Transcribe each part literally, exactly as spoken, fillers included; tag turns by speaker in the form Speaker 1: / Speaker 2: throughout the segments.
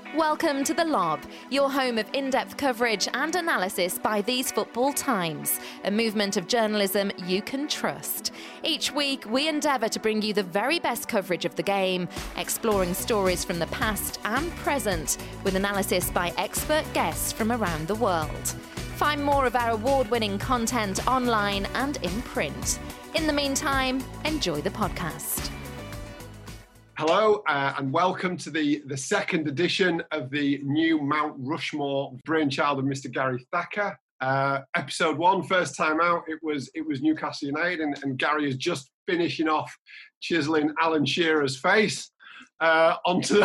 Speaker 1: Welcome to The Lob, your home of in-depth coverage and analysis by These Football Times, a movement of journalism you can trust. Each week, we endeavour to bring you the very best coverage of the game, exploring stories from the past and present, with analysis by expert guests from around the world. Find more of our award-winning content online and in print. In the meantime, enjoy the podcast.
Speaker 2: Hello uh, and welcome to the, the second edition of the new Mount Rushmore brainchild of Mister Gary Thacker. Uh, episode one, first time out, it was it was Newcastle United, and, and Gary is just finishing off chiselling Alan Shearer's face uh, onto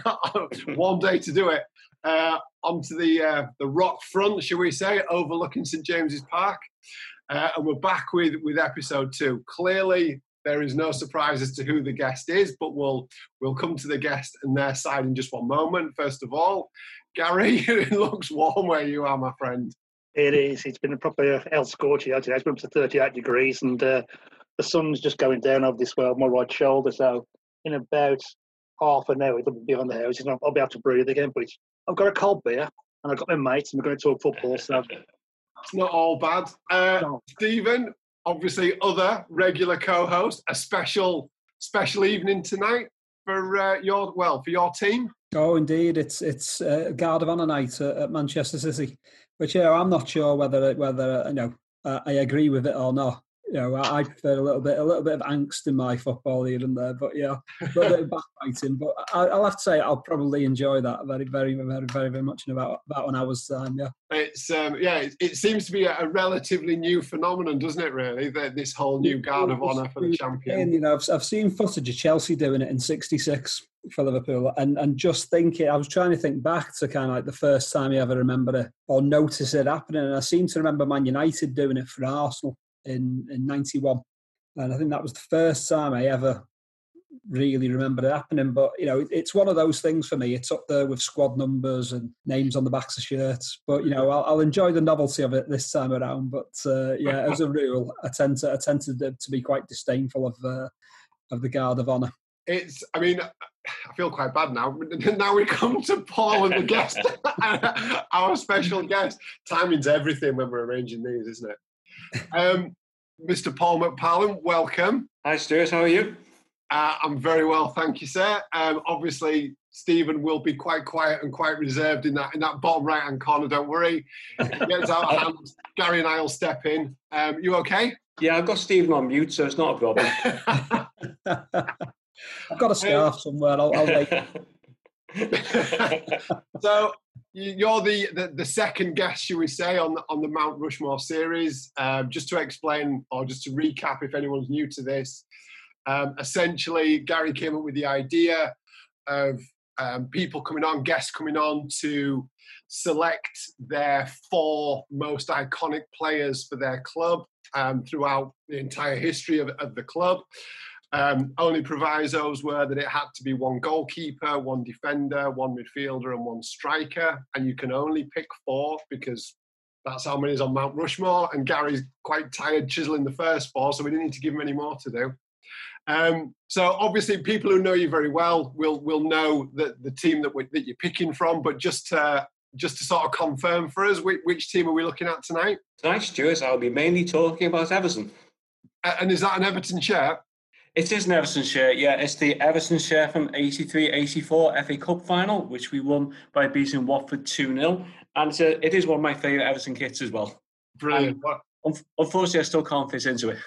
Speaker 2: one day to do it uh, onto the uh, the rock front, shall we say, overlooking St James's Park, uh, and we're back with with episode two. Clearly, there is no surprise as to who the guest is, but we'll we'll come to the guest and their side in just one moment. First of all, Gary, it looks warm where you are, my friend.
Speaker 3: It is. It's been a proper hell scorch here today. It's been up to thirty-eight degrees, and uh, the sun's just going down over this way on my right shoulder. So in about half an hour, it'll be on the house. I'll be able to breathe again. But it's, I've got a cold beer, and I've got my mates, and we're going to talk football. So
Speaker 2: it's not all bad. Uh, no. Stephen, obviously, other regular co-host, a special special evening tonight for uh, your well for your team.
Speaker 4: Oh, indeed, it's it's uh, Guard of Honour night at, at Manchester City, which you know, I'm not sure whether whether you know uh, I agree with it or not. You know, I, I prefer a little bit a little bit of angst in my football here and there, but yeah, a little bit of backbiting. But I, I'll have to say I'll probably enjoy that very, very, very, very, very much in about about an hour's time. Yeah,
Speaker 2: it's um, yeah, it, it seems to be a, a relatively new phenomenon, doesn't it? Really, that this whole new Guard of Honour for the champion.
Speaker 4: And, you know, I've, I've seen footage of Chelsea doing it in sixty-six for Liverpool, and and just thinking, I was trying to think back to kind of like the first time you ever remember it or notice it happening, and I seem to remember Man United doing it for Arsenal in in ninety-one, and I think that was the first time I ever really remembered it happening. But you know, it, it's one of those things for me. It's up there with squad numbers and names on the backs of shirts. But you know, I'll, I'll enjoy the novelty of it this time around. But uh, yeah, as a rule, I tend to I tend to, to be quite disdainful of uh, of the Guard of Honour.
Speaker 2: It's, I mean, I feel quite bad now. Now we come to Paul and the guest, our special guest. Timing's everything when we're arranging these, isn't it? Um, Mister Paul McPallen, welcome.
Speaker 5: Hi, Stuart. How are you?
Speaker 2: Uh, I'm very well, thank you, sir. Um, obviously, Stephen will be quite quiet and quite reserved in that in that bottom right-hand corner. Don't worry. If it gets out of hand, Gary and I will step in. Um, you okay?
Speaker 5: Yeah, I've got Stephen on mute, so it's not a problem.
Speaker 4: I've got a scarf somewhere. I'll, I'll wait.
Speaker 2: So you're the, the, the second guest, shall we say, on the, on the Mount Rushmore series. Um, just to explain, or just to recap, if anyone's new to this, um, essentially Gary came up with the idea of um, people coming on, guests coming on to select their four most iconic players for their club um, throughout the entire history of, of the club. Um, only provisos were that it had to be one goalkeeper, one defender, one midfielder and one striker. And you can only pick four because that's how many is on Mount Rushmore. And Gary's quite tired chiselling the first four, so we didn't need to give him any more to do. Um, so obviously people who know you very well will will know that the team that, we, that you're picking from. But just to, just to sort of confirm for us, which, which team are we looking at tonight?
Speaker 5: Tonight, Stuart, I'll be mainly talking about Everton.
Speaker 2: Uh, and is that an Everton shirt?
Speaker 5: It is an Everton shirt, yeah. It's the Everton shirt from eighty-three eighty-four F A Cup final, which we won by beating Watford two nil. And it's a, it is one of my favourite Everton kits as well.
Speaker 2: Brilliant.
Speaker 5: Um, unfortunately, I still can't fit into it.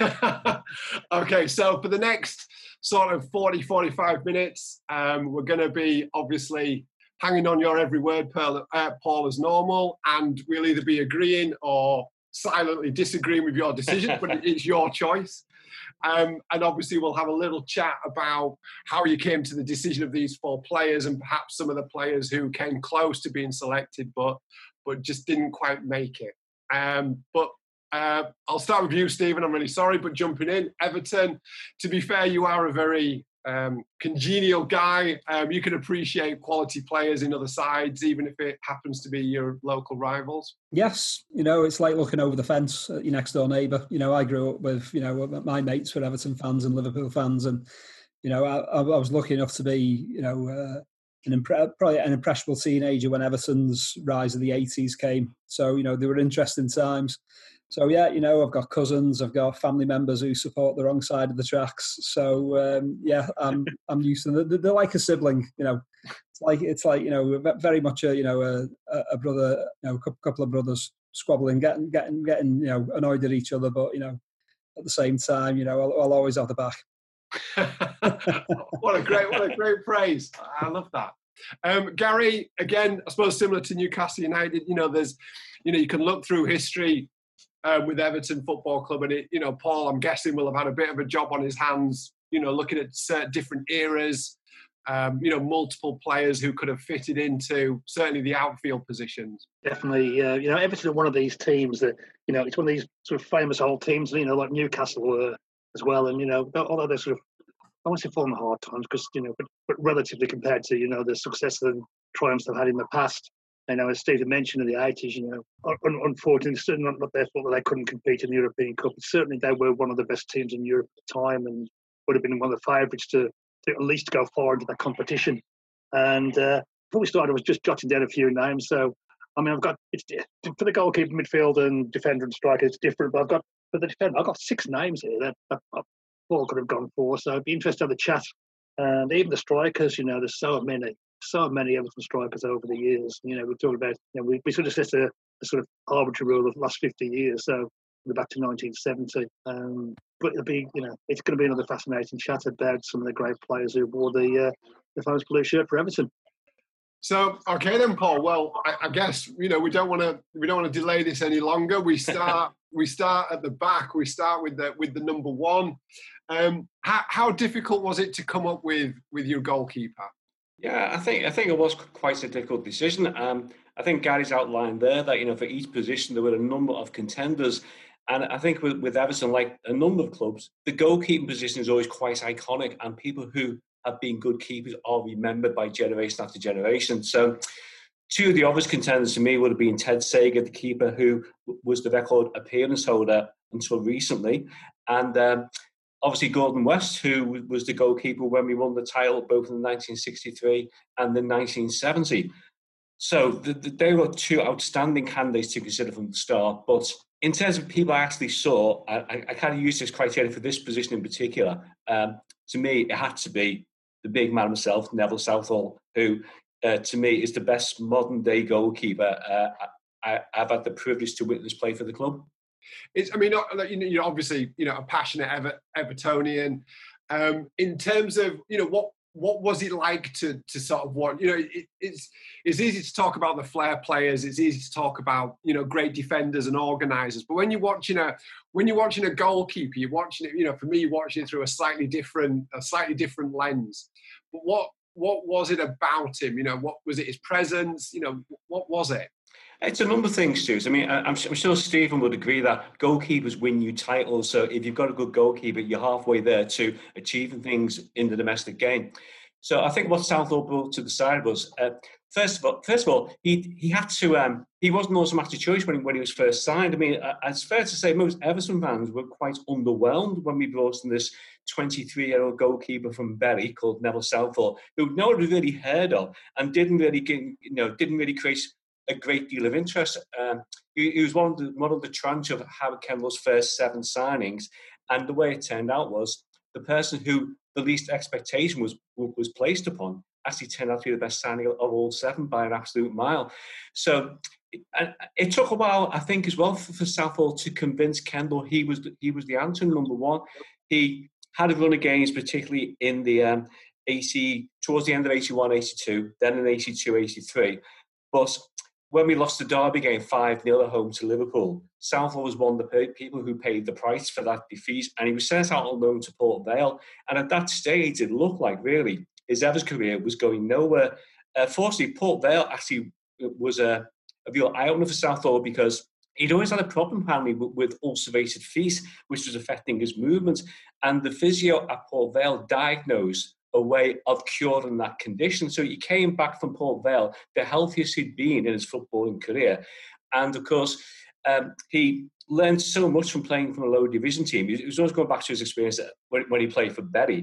Speaker 2: Okay, so for the next sort of forty, forty-five minutes, um, we're going to be obviously hanging on your every word, Paul, uh, Paul, as normal, and we'll either be agreeing or silently disagreeing with your decision, but it's your choice. Um, and obviously we'll have a little chat about how you came to the decision of these four players and perhaps some of the players who came close to being selected but but just didn't quite make it. Um, but uh, I'll start with you, Stephen. I'm really sorry, but jumping in. Everton, to be fair, you are a very um, congenial guy. Um, you can appreciate quality players in other sides, even if it happens to be your local rivals.
Speaker 4: Yes, you know, it's like looking over the fence at your next door neighbour. You know, I grew up with, you know, my mates were Everton fans and Liverpool fans, and you know, I, I was lucky enough to be, you know, uh, an impre- probably an impressionable teenager when Everton's rise of the eighties came. So, you know, they were interesting times. So, yeah, you know, I've got cousins, I've got family members who support the wrong side of the tracks. So, um, yeah, I'm I'm used to them. They're, they're like a sibling, you know. It's like, it's like you know, very much a, you know, a, a brother, you know, a couple of brothers squabbling, getting, getting, getting, you know, annoyed at each other. But, you know, at the same time, you know, I'll, I'll always have the back.
Speaker 2: what a great, what a great phrase! I love that. Um, Gary, again, I suppose similar to Newcastle United, you know, there's, you know, you can look through history um, with Everton Football Club, and it, you know, Paul, I'm guessing will have had a bit of a job on his hands, you know, looking at certain different eras, um, you know, multiple players who could have fitted into certainly the outfield positions.
Speaker 3: Definitely, uh, you know, Everton are one of these teams that, you know, it's one of these sort of famous old teams, you know, like Newcastle were as well, and you know, although they're sort of, I won't say falling hard times, because you know, but, but relatively compared to you know the success and triumphs they've had in the past. You know, as Stephen mentioned in the eighties, you know, un- unfortunately, it's certainly not, not their fault that they couldn't compete in the European Cup. But certainly, they were one of the best teams in Europe at the time, and would have been one of the favourites to, to at least go far into that competition. And uh, before we started, I was just jotting down a few names. So, I mean, I've got it's, for the goalkeeper, midfielder, and defender and striker, it's different. But I've got for the defender, I've got six names here that, that, that Paul could have gone for. So, it'd be interesting to have a chat. And even the strikers, you know, there's so many. So many Everton strikers over the years. You know, we talked about, you know, we, we sort of set a, a sort of arbitrary rule of the last fifty years. So we're back to nineteen seventy. Um, but it'll be, you know, it's going to be another fascinating chat about some of the great players who wore the uh, the famous blue shirt for Everton.
Speaker 2: So, okay then, Paul. Well, I, I guess you know we don't want to we don't want to delay this any longer. We start we start at the back. We start with the with the number one. Um, how, how difficult was it to come up with with your goalkeeper?
Speaker 5: Yeah, I think I think it was quite a difficult decision. Um, I think Gary's outlined there that you know for each position there were a number of contenders, and I think with, with Everton, like a number of clubs, the goalkeeping position is always quite iconic, and people who have been good keepers are remembered by generation after generation. So, two of the obvious contenders to me would have been Ted Sager, the keeper who was the record appearance holder until recently, and um, obviously Gordon West, who was the goalkeeper when we won the title both in nineteen sixty-three and in nineteen seventy. So the, the, they were two outstanding candidates to consider from the start. But in terms of people I actually saw, I, I kind of used this criteria for this position in particular. Um, to me, it had to be the big man himself, Neville Southall, who uh, to me is the best modern day goalkeeper uh, I, I've had the privilege to witness play for the club.
Speaker 2: It's, I mean, you're obviously, you know, a passionate Ever, Evertonian. Um, in terms of, you know, what what was it like to to sort of what, you know, it, it's it's easy to talk about the flair players. It's easy to talk about, you know, great defenders and organisers. But when you're watching a when you're watching a goalkeeper, you're watching it, you know, for me, you're watching it through a slightly different a slightly different lens. But what what was it about him? You know, what was it? His presence? You know, what was it?
Speaker 5: It's a number of things, Stu. I mean, I'm, I'm sure Stephen would agree that goalkeepers win you titles. So if you've got a good goalkeeper, you're halfway there to achieving things in the domestic game. So I think what Southall brought to the side was, uh, first of all, first of all, he he had to. Um, he wasn't an automatic choice when he, when he was first signed. I mean, uh, it's fair to say most Everton fans were quite underwhelmed when we brought in this twenty-three-year-old goalkeeper from Bury called Neville Southall, who no one had really heard of and didn't really, get, you know, didn't really create a great deal of interest. Um, he, he was one of the one of the tranche of Howard Kendall's first seven signings, and the way it turned out was the person who the least expectation was was placed upon actually turned out to be the best signing of all seven by an absolute mile. So it, it took a while, I think, as well for, for Southall to convince Kendall he was he was the answer. Number one, he had a run of games, particularly in the um, eighty towards the end of eighty-one, eighty-two, then in eighty-two, eighty-three, but when we lost the Derby game five nil at home to Liverpool, Southall was one of the people who paid the price for that defeat, and he was sent out on loan to Port Vale. And at that stage, it looked like, really, his Everton career was going nowhere. Uh, fortunately, Port Vale actually was a, a real eye-opener for Southall because he'd always had a problem, apparently, with, with ulcerated feet, which was affecting his movement. And the physio at Port Vale diagnosed a way of curing that condition. So he came back from Port Vale, the healthiest he'd been in his footballing career. And of course, um, he learned so much from playing from a lower division team. He was always going back to his experience when, when he played for Bury.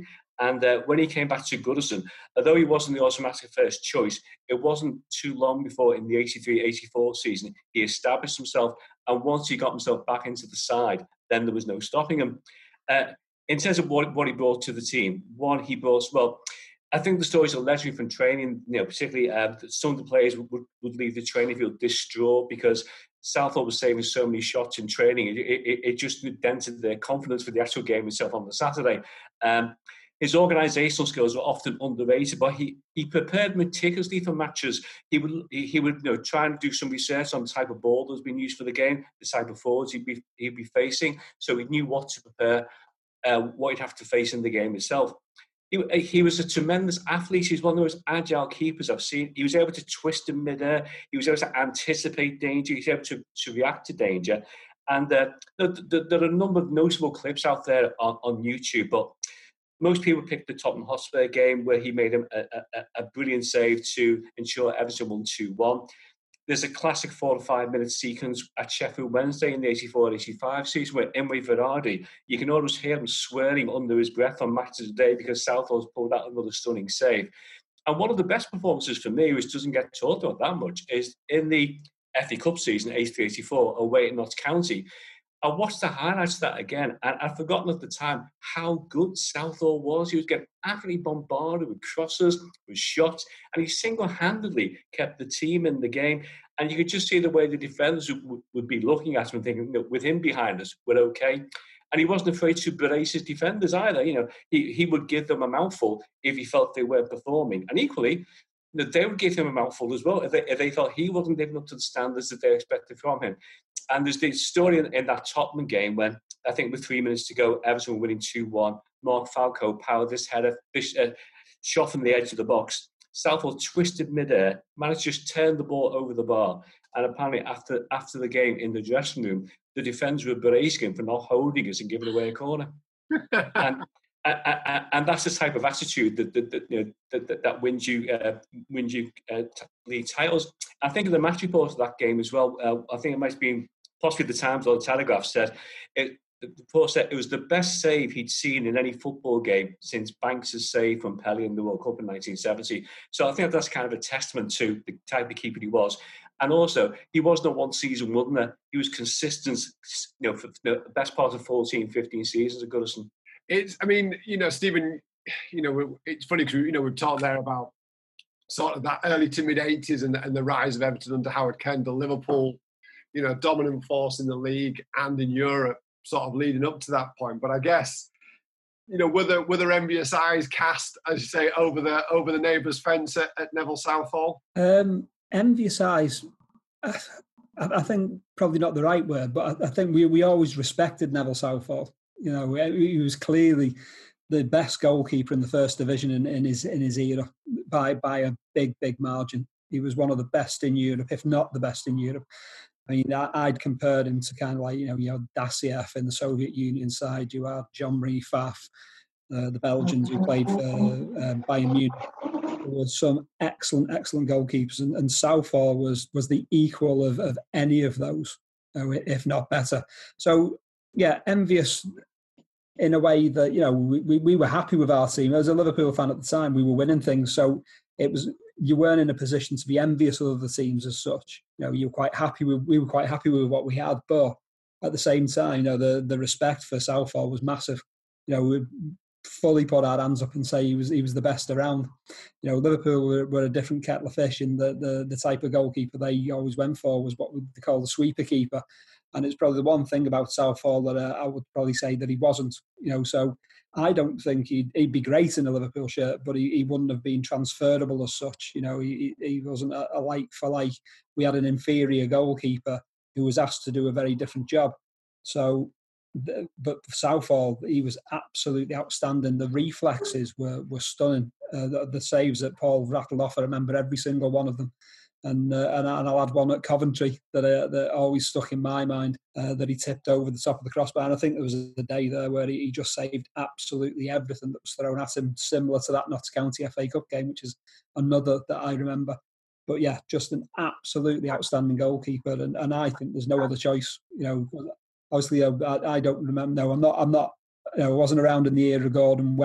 Speaker 5: And uh, when he came back to Goodison, although he wasn't the automatic first choice, it wasn't too long before in the eighty-three eighty-four season, he established himself. And once he got himself back into the side, then there was no stopping him. Uh, in terms of what, what he brought to the team, one, he brought, well, I think the stories are legendary from training, you know, particularly uh, some of the players would, would leave the training field distraught because Southall was saving so many shots in training. It, it, it just dented their confidence for the actual game itself on the Saturday. Um, his organisational skills were often underrated, but he, he prepared meticulously for matches. He would he, he would you know try and do some research on the type of ball that was being used for the game, the type of forwards he'd be he'd be facing, so he knew what to prepare, uh, what he'd have to face in the game itself. He, he was a tremendous athlete. He was one of the most agile keepers I've seen. He was able to twist in midair. He was able to anticipate danger. He was able to, to react to danger. And uh, there, there are a number of notable clips out there on, on YouTube, but most people picked the Tottenham Hotspur game where he made a, a, a brilliant save to ensure Everton won two one. There's a classic four to five minute sequence at Sheffield Wednesday in the eighty-four eighty-five season where Imre Verardi, you can almost hear him swearing under his breath on Match of the Day because Southall's pulled out another stunning save. And one of the best performances for me, which doesn't get talked about that much, is in the F A Cup season, eighty-three eighty-four, away at Notts County. I watched the highlights of that again, and I'd forgotten at the time how good Southall was. He was getting absolutely bombarded with crosses, with shots, and he single-handedly kept the team in the game. And you could just see the way the defenders would, would be looking at him and thinking, no, with him behind us, we're okay. And he wasn't afraid to brace his defenders either. You know, he, he would give them a mouthful if he felt they weren't performing. And equally, they would give him a mouthful as well if they, if they felt he wasn't living up to the standards that they expected from him. And there's the story in, in that Tottenham game when, I think with three minutes to go, Everton were winning two one. Mark Falco powered this header, this uh, shot from the edge of the box. Southall twisted mid-air, managed to just turn the ball over the bar. And apparently after after the game in the dressing room, the defenders were bracing him for not holding us and giving away a corner. and, and and that's the type of attitude that that, that, you know, that, that, that wins you uh, wins you uh, league titles. I think of the match report of that game as well. Uh, I think it might have been possibly the Times or the Telegraph said it. The report said it was the best save he'd seen in any football game since Banks' save from Pelé in the World Cup in nineteen seventy. So I think that's kind of a testament to the type of keeper he was. And also, he wasn't a one-season wonder. He was consistent, you know, for the best part of fourteen, fifteen seasons at Goodison.
Speaker 2: It's, I mean, you know, Stephen, you know, it's funny because, you know, we've talked there about sort of that early to mid-eighties and, and the rise of Everton under Howard Kendall, Liverpool, you know, dominant force in the league and in Europe, sort of leading up to that point. But I guess, you know, were there, were there envious eyes cast, as you say, over the over the neighbour's fence at, at Neville Southall?
Speaker 4: Um, envious eyes, I, I think probably not the right word, but I, I think we, we always respected Neville Southall. You know, he was clearly the best goalkeeper in the first division in, in his in his era by by a big, big margin. He was one of the best in Europe, if not the best in Europe. I mean, I'd compared him to kind of like, you know, you had Dassieff in the Soviet Union side, you had Jean-Marie Pfaff, uh, the Belgians who played for um, Bayern Munich. There were some excellent, excellent goalkeepers, and, and Southall was was the equal of, of any of those, uh, if not better. So, yeah, envious in a way that, you know, we, we, we were happy with our team. As a Liverpool fan at the time, we were winning things, so it was, you weren't in a position to be envious of other teams as such. You know, you were quite happy with, we were quite happy with what we had, but at the same time, you know, the, the respect for Southall was massive. You know, we fully put our hands up and say he was he was the best around. You know, Liverpool were, were a different kettle of fish, and the, the the type of goalkeeper they always went for was what they call the sweeper keeper. And it's probably the one thing about Southall that uh, I would probably say that he wasn't. You know, so I don't think he'd, he'd be great in a Liverpool shirt, but he, he wouldn't have been transferable as such. You know, he, he wasn't a, a like for like. We had an inferior goalkeeper who was asked to do a very different job. So, the, but Southall, he was absolutely outstanding. The reflexes were were stunning. Uh, the, the saves that Paul rattled off, I remember every single one of them. And, uh, and and I'll add one at Coventry that uh, that always stuck in my mind, uh, that he tipped over the top of the crossbar. And I think there was a day there where he, he just saved absolutely everything that was thrown at him, similar to that Notts County F A Cup game, which is another that I remember. But yeah, just an absolutely outstanding goalkeeper, and, and I think there's no other choice. You know, obviously I, I don't remember. No, I'm not. I'm not. You know, I wasn't around in the era of Gordon West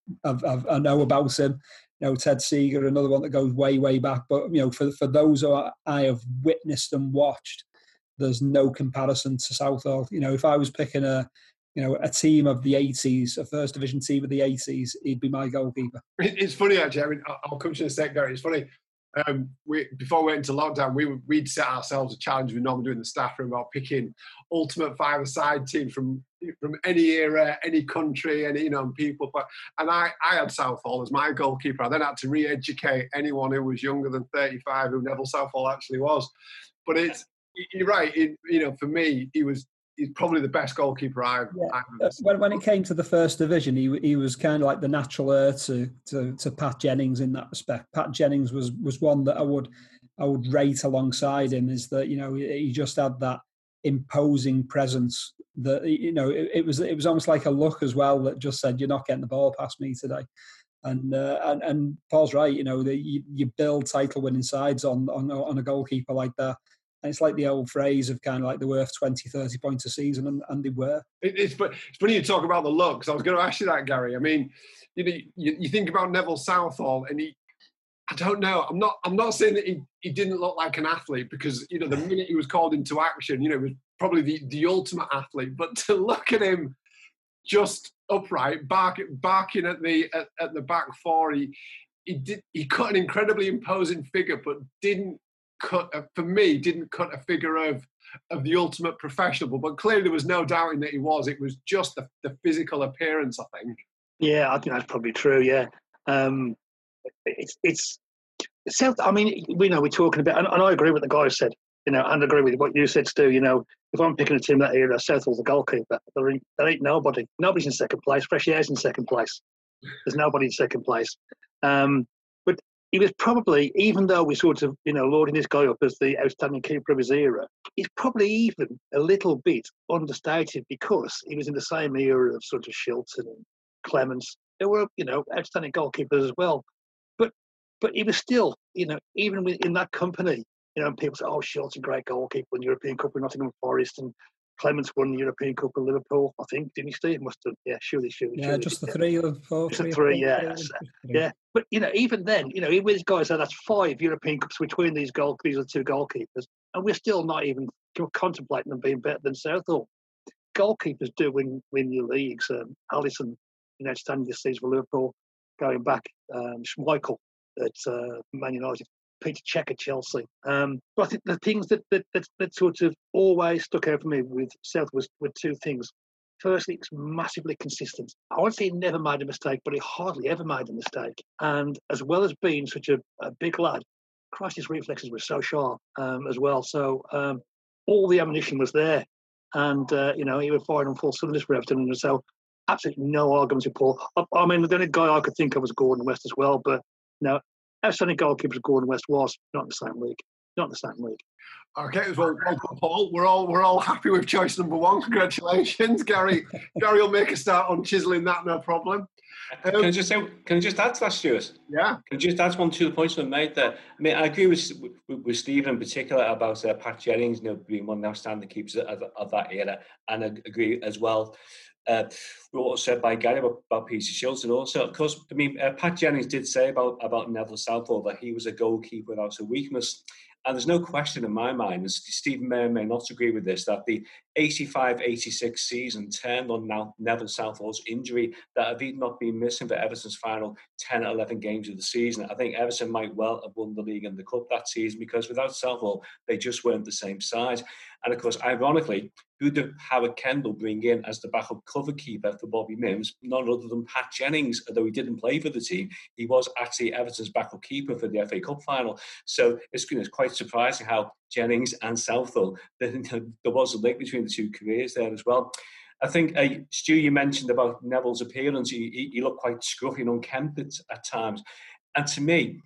Speaker 4: I've, I've, I know about him. You know, Ted Seeger, another one that goes way, way back. But, you know, for, for those who I have witnessed and watched, there's no comparison to Southall. You know, if I was picking a, you know, a team of the eighties, a first division team of the eighties, he'd be my goalkeeper.
Speaker 2: It's funny, actually. I mean, I'll come to you in a sec, Gary. It's funny. Um, we, before we went into lockdown, we, we'd set ourselves a challenge we normally do in the staff room about picking ultimate five-a-side teams from from any era, any country, any, you know, people. But, and I, I had Southall as my goalkeeper. I then had to re-educate anyone who was younger than thirty-five who Neville Southall actually was. But it's, you're right. It, you know, for me, he was he's probably the best goalkeeper I've,
Speaker 4: yeah.
Speaker 2: I've ever seen.
Speaker 4: When, when it came to the first division, he he was kind of like the natural heir to, to to Pat Jennings in that respect. Pat Jennings was was one that I would I would rate alongside him. Is that, you know, he just had that imposing presence that, you know, it, it was it was almost like a look as well that just said, you're not getting the ball past me today. And uh, and, and Paul's right. You know, the, you, you build title winning sides on, on on a goalkeeper like that. And it's like the old phrase of kind of like they're worth twenty, thirty points a season, and, and they were.
Speaker 2: It, it's, it's funny you talk about the looks. I was going to ask you that, Gary. I mean, you know, you, you think about Neville Southall, and he, I don't know. I'm not. I'm not saying that he, he didn't look like an athlete, because, you know, the minute he was called into action, you know, he was probably the, the ultimate athlete. But to look at him just upright, bark, barking at the at, at the back four, he he did he cut an incredibly imposing figure, but didn't. Cut, for me, didn't cut a figure of of the ultimate professional, but clearly there was no doubting that he was. It was just the, the physical appearance, I think.
Speaker 3: Yeah, I think that's probably true. Yeah, um, it's it's South. I mean, we know we're talking about, and, and I agree with the guy said. You know, and I agree with what you said, Stu. You know, if I'm picking a team that era, Southall's the goalkeeper. There ain't, there ain't nobody. Nobody's in second place. Fresh Air's in second place. There's nobody in second place. Um, but he was probably, even though we sort of, you know, lauding this guy up as the outstanding keeper of his era, he's probably even a little bit understated, because he was in the same era of sort of Shilton and Clements. They were, you know, outstanding goalkeepers as well. But but he was still, you know, even in that company, you know, people say, oh, Shilton, great goalkeeper, won the European Cup with Nottingham Forest, and Clements won the European Cup with Liverpool, I think. Didn't he, Steve? Must have, yeah, surely, surely.
Speaker 4: Yeah,
Speaker 3: surely,
Speaker 4: just the
Speaker 3: yeah.
Speaker 4: three or four.
Speaker 3: Just the three, yeah. Yeah. But, you know, even then, you know, even these guys said that's five European Cups between these goal, these are two goalkeepers, and we're still not even contemplating them being better than Southall. Goalkeepers do win win your leagues. Um, Alisson, you know, outstanding this season for Liverpool, going back. Um, Schmeichel at uh, Man United. Peter Cech at Chelsea. Um, but I think the things that, that that that sort of always stuck out for me with South was were two things. Firstly, it's massively consistent. I won't say he never made a mistake, but he hardly ever made a mistake. And as well as being such a, a big lad, Christ, his reflexes were so sharp um, as well. So um, all the ammunition was there. And, uh, you know, he was firing on full cylinders for Everton. And so absolutely no arguments with Paul. I, I mean, the only guy I could think of was Gordon West as well. But, you know, outstanding goalkeepers Gordon West was not in the same league. Not in the same league.
Speaker 2: Okay, well, well Paul, we're all we're all happy with choice number one. Congratulations, Gary. Gary will make a start on chiseling that, no problem. Um,
Speaker 5: can I just say, can I just add to that, Stuart?
Speaker 2: Yeah.
Speaker 5: Can I just add one to the points I made there? I mean, I agree with with, with Stephen in particular about uh, Pat Jennings, you know, being one of the outstanding keepers of, of that era, and I agree as well. Uh, what was said by Gary about, about Peter Shilton also. Of course, I mean, uh, Pat Jennings did say about, about Neville Southall that he was a goalkeeper without a weakness. And there's no question in my mind, and Stephen may or may not agree with this, that the eighty-five eighty-six season turned on now Neville Southall's injury, that had he not been missing for Everton's final ten or eleven games of the season, I think Everton might well have won the league and the cup that season, because without Southall, they just weren't the same size. And of course, ironically, who did Howard Kendall bring in as the backup cover keeper for Bobby Mims? None other than Pat Jennings, although he didn't play for the team. He was actually Everton's backup keeper for the F A Cup final. So it's, you know, it's quite surprising how Jennings and Southall, there was a link between the two careers there as well. I think, uh, Stu, you mentioned about Neville's appearance. He, he, he looked quite scruffy and unkempt at, at times. And to me,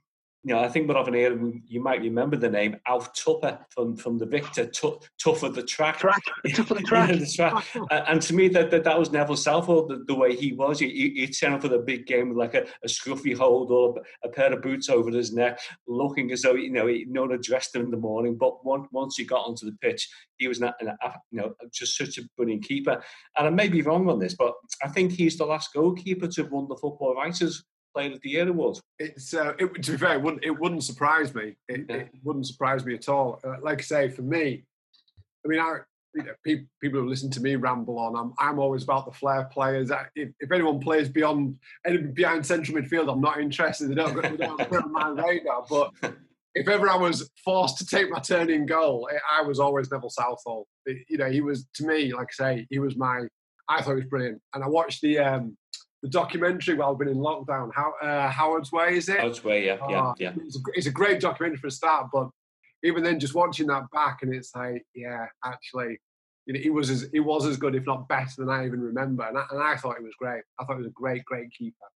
Speaker 5: you know, I think we're often hearing, you might remember the name Alf Tupper from, from the Victor, t- Tough of the Track.
Speaker 3: Track, tough of the track.
Speaker 5: Yeah, the track. and, and to me, that, that that was Neville Southall, the, the way he was. He, he, he'd turn up for the big game with like a, a scruffy hold or a, a pair of boots over his neck, looking as though, you know, he, no one addressed him in the morning. But once, once he got onto the pitch, he was, an, an, you know, just such a brilliant keeper. And I may be wrong on this, but I think he's the last goalkeeper to have won the Football Writers Player of the Year award.
Speaker 2: It's uh, it, to be fair, it wouldn't, it wouldn't surprise me. It, yeah. it wouldn't surprise me at all. Uh, like I say, for me, I mean, I, you know, people, people who listen to me ramble on. I'm I'm always about the flair players. I, if, if anyone plays beyond behind central midfield, I'm not interested. They don't, they don't put on my radar. But if ever I was forced to take my turn in goal, it, I was always Neville Southall. It, you know, he was, to me, like I say, he was my. I thought he was brilliant, and I watched the. Um, The documentary while I've been in lockdown, how uh, Howard's Way, is it?
Speaker 5: Howard's Way, yeah,
Speaker 2: oh,
Speaker 5: yeah, yeah.
Speaker 2: It's a, it's a great documentary for a start, but even then, just watching that back, and it's like, yeah, actually, you know, he was as he was as good, if not better, than I even remember, and I, and I thought he was great. I thought he was a great, great keeper.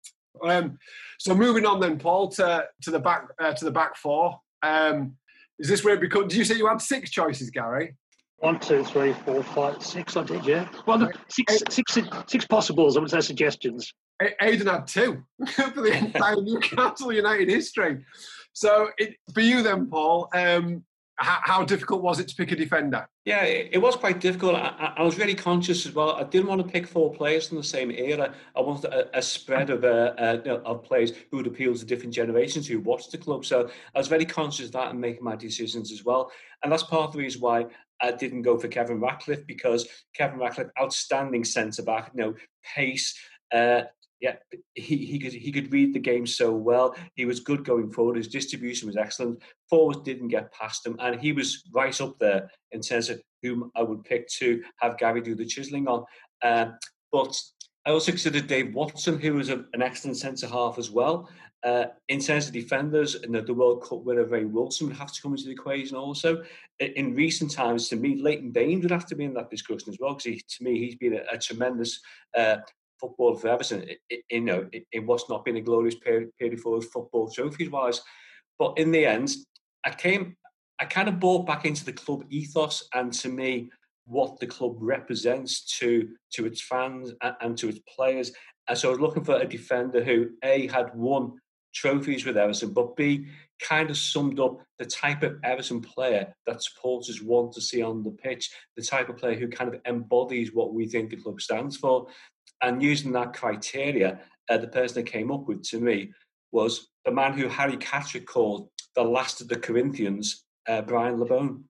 Speaker 2: Um, so moving on then, Paul, to to the back uh, to the back four. Um, is this where it becomes? Did you say you had six choices, Gary?
Speaker 3: One, two, three, four, five, six. I did, yeah. Well, no, six, six, six possibles. I would say suggestions.
Speaker 2: Aidan had two for the entire Newcastle United history. So, it, for you then, Paul, um, how, how difficult was it to pick a defender?
Speaker 5: Yeah, it, it was quite difficult. I, I was really conscious as well. I didn't want to pick four players from the same era. I wanted a, a spread of uh, uh, of players who would appeal to different generations who watched the club. So I was very conscious of that and making my decisions as well. And that's part of the reason why I didn't go for Kevin Ratcliffe, because Kevin Ratcliffe, outstanding centre back, you know, pace. Uh, yeah, he he could he could read the game so well. He was good going forward. His distribution was excellent. Forwards didn't get past him, and he was right up there in terms of whom I would pick to have Gary do the chiselling on. Uh, but I also considered Dave Watson, who was a, an excellent centre half as well. Uh, in terms of defenders, you know, the World Cup winner Ray Wilson would have to come into the equation also. In, in recent times, to me, Leighton Baines would have to be in that discussion as well, because he, to me, he's been a, a tremendous uh, footballer for Everton. It, it, you know, it, it was not been a glorious period, period for us football trophies-wise. But in the end, I came, I kind of bought back into the club ethos, and to me, what the club represents to to its fans and, and to its players. And so I was looking for a defender who, A, had won trophies with Everton, but B, kind of summed up the type of Everton player that supporters want to see on the pitch, the type of player who kind of embodies what we think the club stands for. And using that criteria, uh, the person that came up with, to me, was the man who Harry Catterick called the last of the Corinthians, uh, Brian LeBone.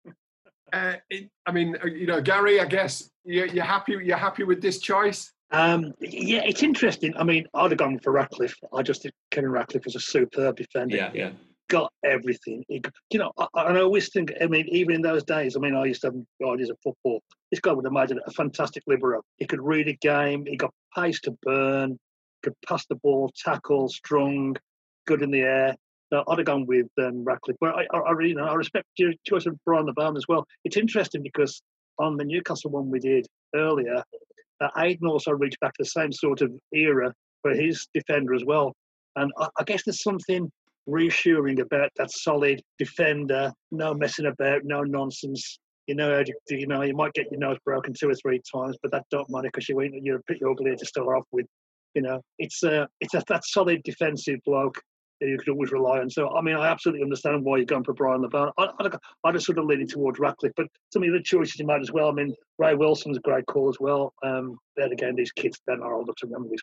Speaker 2: Uh, it, I mean, you know, Gary, I guess you're, you're happy. You're happy with this choice.
Speaker 3: Um, yeah, it's interesting. I mean, I'd have gone for Ratcliffe. I just think Kevin Ratcliffe was a superb defender.
Speaker 5: Yeah, yeah.
Speaker 3: Got everything. He, you know, I, I always think, I mean, even in those days, I mean, I used to have ideas of football. This guy would imagine a fantastic libero. He could read a game. He got pace to burn, could pass the ball, tackle, strong, good in the air. So I'd have gone with um, Ratcliffe. But I, I, I, you know, I respect your choice of Brian LeBone as well. It's interesting because on the Newcastle one we did earlier, Uh, Aidan also reached back to the same sort of era for his defender as well. And I, I guess there's something reassuring about that solid defender, no messing about, no nonsense. You know, how to, you know, you might get your nose broken two or three times, but that don't matter because you ain't, you're pretty ugly to start off with. You know, it's a, it's a, that solid defensive bloke that you could always rely on. So, I mean, I absolutely understand why you're going for Brian LeBone. I, I, I just sort of leaning towards Ratcliffe, but some of the choices you made as well. I mean, Ray Wilson's a great call as well. Um, then again, these kids then are older to remember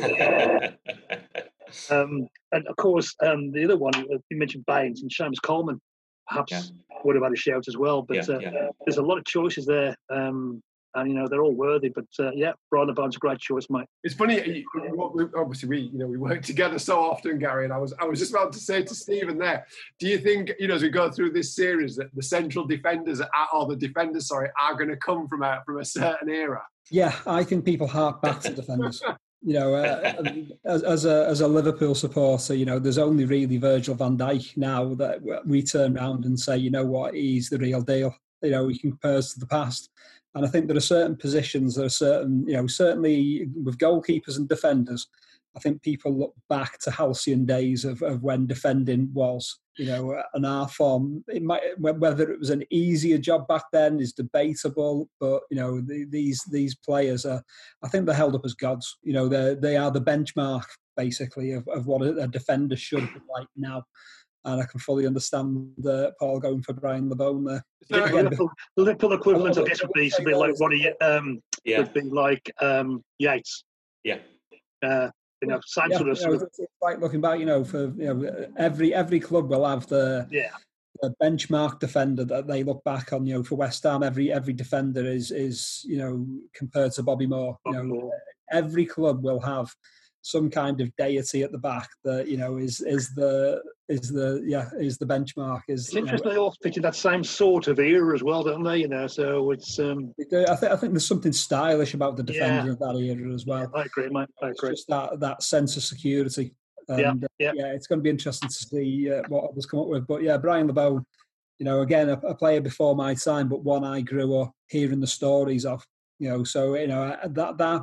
Speaker 3: these. um, and of course, um, the other one you mentioned, Baines and Seamus Coleman, perhaps yeah. would have had a shout as well. But yeah, uh, yeah. there's a lot of choices there. Um, And, you know, they're all worthy. But, uh, yeah, Brian LeBone's a great choice, mate.
Speaker 2: It's funny, obviously, we you know, we work together so often, Gary, and I was I was just about to say to Stephen there, do you think, you know, as we go through this series, that the central defenders, are, or the defenders, sorry, are going to come from a, from a certain era?
Speaker 4: Yeah, I think people hark back to defenders. You know, uh, as, as a as a Liverpool supporter, you know, there's only really Virgil van Dijk now that we turn around and say, you know what, he's the real deal. You know, he compares to the past. And I think there are certain positions, there are certain, you know, certainly with goalkeepers and defenders, I think people look back to halcyon days of, of when defending was, you know, an art form. It might, whether it was an easier job back then is debatable, but you know, the, these these players are, I think they're held up as gods. You know, they they are the benchmark basically of, of what a, a defender should be like now. And I can fully understand uh, Paul going for Brian LeBone there.
Speaker 3: So
Speaker 4: Again,
Speaker 3: Liverpool, the Liverpool equivalent of this would be something like what he um,
Speaker 5: Yeah.
Speaker 3: would be like um, Yates.
Speaker 5: Yeah.
Speaker 3: Uh, you know, same
Speaker 4: yeah,
Speaker 3: sort of.
Speaker 4: you know, it's like looking back, you know, for you know, every every club will have the
Speaker 3: yeah.
Speaker 4: the benchmark defender that they look back on. You know, for West Ham, every every defender is is you know compared to Bobby Moore.
Speaker 3: Bobby
Speaker 4: you know,
Speaker 3: Moore.
Speaker 4: Every club will have some kind of deity at the back that you know is is the is the yeah is the benchmark. Is
Speaker 3: It's interesting.
Speaker 4: Know,
Speaker 3: they all picture that same sort of era as well, don't they? You know, so it's. Um,
Speaker 4: I think I think there's something stylish about the defending
Speaker 3: yeah.
Speaker 4: of that era as well.
Speaker 3: Yeah, I agree, mate. I agree.
Speaker 4: It's just that that sense of security. And,
Speaker 3: yeah,
Speaker 4: uh,
Speaker 3: yeah,
Speaker 4: yeah. It's going to be interesting to see uh, what others come up with. But yeah, Brian LeBone, you know, again a, a player before my time, but one I grew up hearing the stories of. You know, so you know that that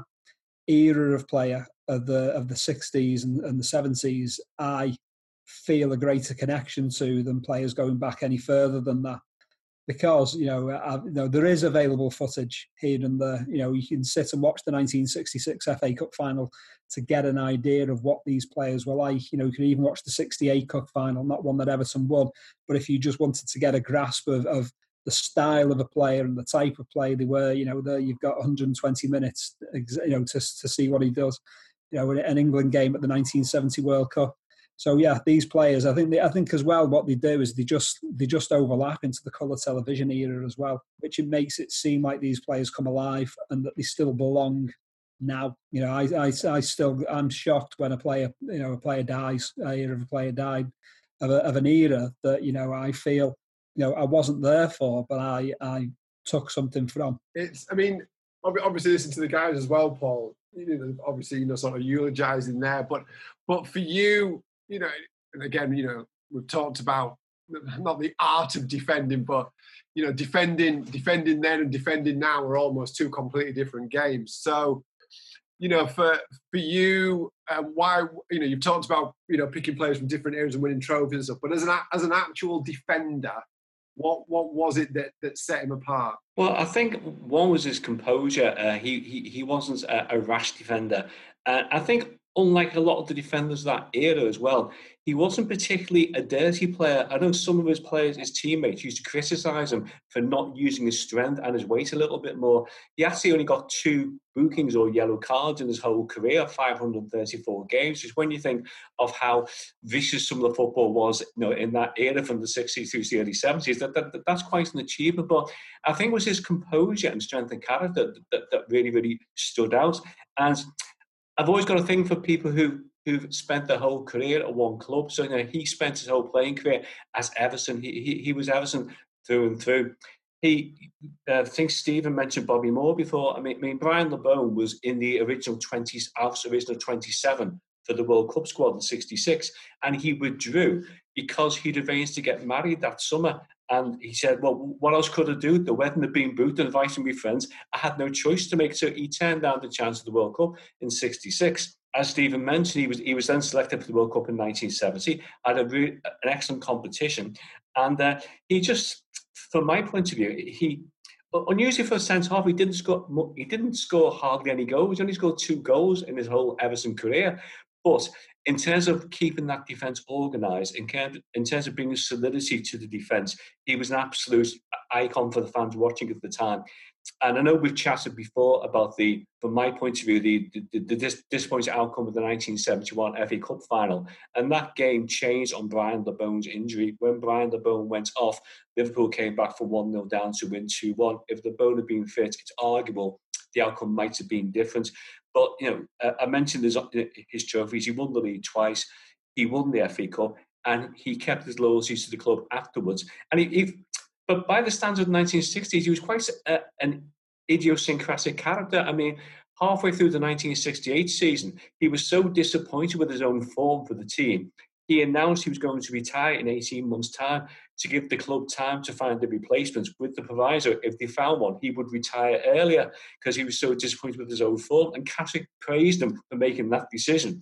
Speaker 4: era of player of the of the sixties and, and the seventies, I feel a greater connection to than players going back any further than that, because you know, I, you know there is available footage here and there. You know, you can sit and watch the nineteen sixty-six F A Cup final to get an idea of what these players were like. You know, you can even watch the sixty-eight Cup final, not one that Everton won, but if you just wanted to get a grasp of, of the style of a player and the type of play they were, you know, there you've got one hundred twenty minutes, you know, to to see what he does. You know, an England game at the nineteen seventy World Cup. So yeah, these players, I think, they, I think as well, what they do is they just they just overlap into the colour television era as well, which it makes it seem like these players come alive and that they still belong now. You know, I I, I still I'm shocked when a player, you know, a player dies, a year of a player died of, a, of an era that you know I feel, you know, I wasn't there for, but I I took something from.
Speaker 2: It's, I mean, obviously listen to the guys as well, Paul. You know, obviously, you know, sort of eulogising there, but but for you, you know, and again, you know, we've talked about not the art of defending, but you know, defending, defending then and defending now are almost two completely different games. So, you know, for for you, uh, why, you know, you've talked about, you know, picking players from different areas and winning trophies and stuff, but as an as an actual defender, what what was it that, that set him apart?
Speaker 5: Well, I think one was his composure. Uh, he, he he wasn't a, a rash defender. Uh, I think, unlike a lot of the defenders of that era as well, he wasn't particularly a dirty player. I know some of his players, his teammates, used to criticise him for not using his strength and his weight a little bit more. He actually only got two bookings or yellow cards in his whole career, five hundred thirty-four games. Just when you think of how vicious some of the football was, you know, in that era from the sixties through the early seventies, that, that, that's quite an achievement. But I think it was his composure and strength and character that, that, that really, really stood out. And I've always got a thing for people who who've spent their whole career at one club. So, you know, he spent his whole playing career as Everton. He he, he was Everton through and through. He, uh, I think Stephen mentioned Bobby Moore before. I mean, I mean Brian LeBone was in the original twenties, original twenty-seven for the World Cup squad in sixty-six, and he withdrew because he'd arranged to get married that summer. And he said, well, what else could I do? The wedding had been booked, inviting me friends. I had no choice to make. So he turned down the chance of the World Cup in sixty-six. As Stephen mentioned, he was he was then selected for the World Cup in nineteen seventy, had a re- an excellent competition. And uh, he just, from my point of view, he, unusually for a centre-half, he didn't score he didn't score hardly any goals. He only scored two goals in his whole Everton career. But in terms of keeping that defence organised, in, in terms of bringing solidity to the defence, he was an absolute icon for the fans watching at the time. And I know we've chatted before about the, from my point of view, the, the, the dis- disappointing outcome of the nineteen seventy-one F A Cup final. And that game changed on Brian LeBone's injury. When Brian LeBone went off, Liverpool came back from one nil down to win two one. If LeBone had been fit, it's arguable the outcome might have been different. But, you know, uh, I mentioned his, his trophies. He won the league twice. He won the F A Cup. And he kept his loyalty to the club afterwards. And he... he But by the standards of the nineteen sixties, he was quite a, an idiosyncratic character. I mean, halfway through the nineteen sixty-eight season, he was so disappointed with his own form for the team. He announced he was going to retire in eighteen months' time to give the club time to find the replacements, with the proviso, if they found one, he would retire earlier because he was so disappointed with his own form. And Kasich praised him for making that decision.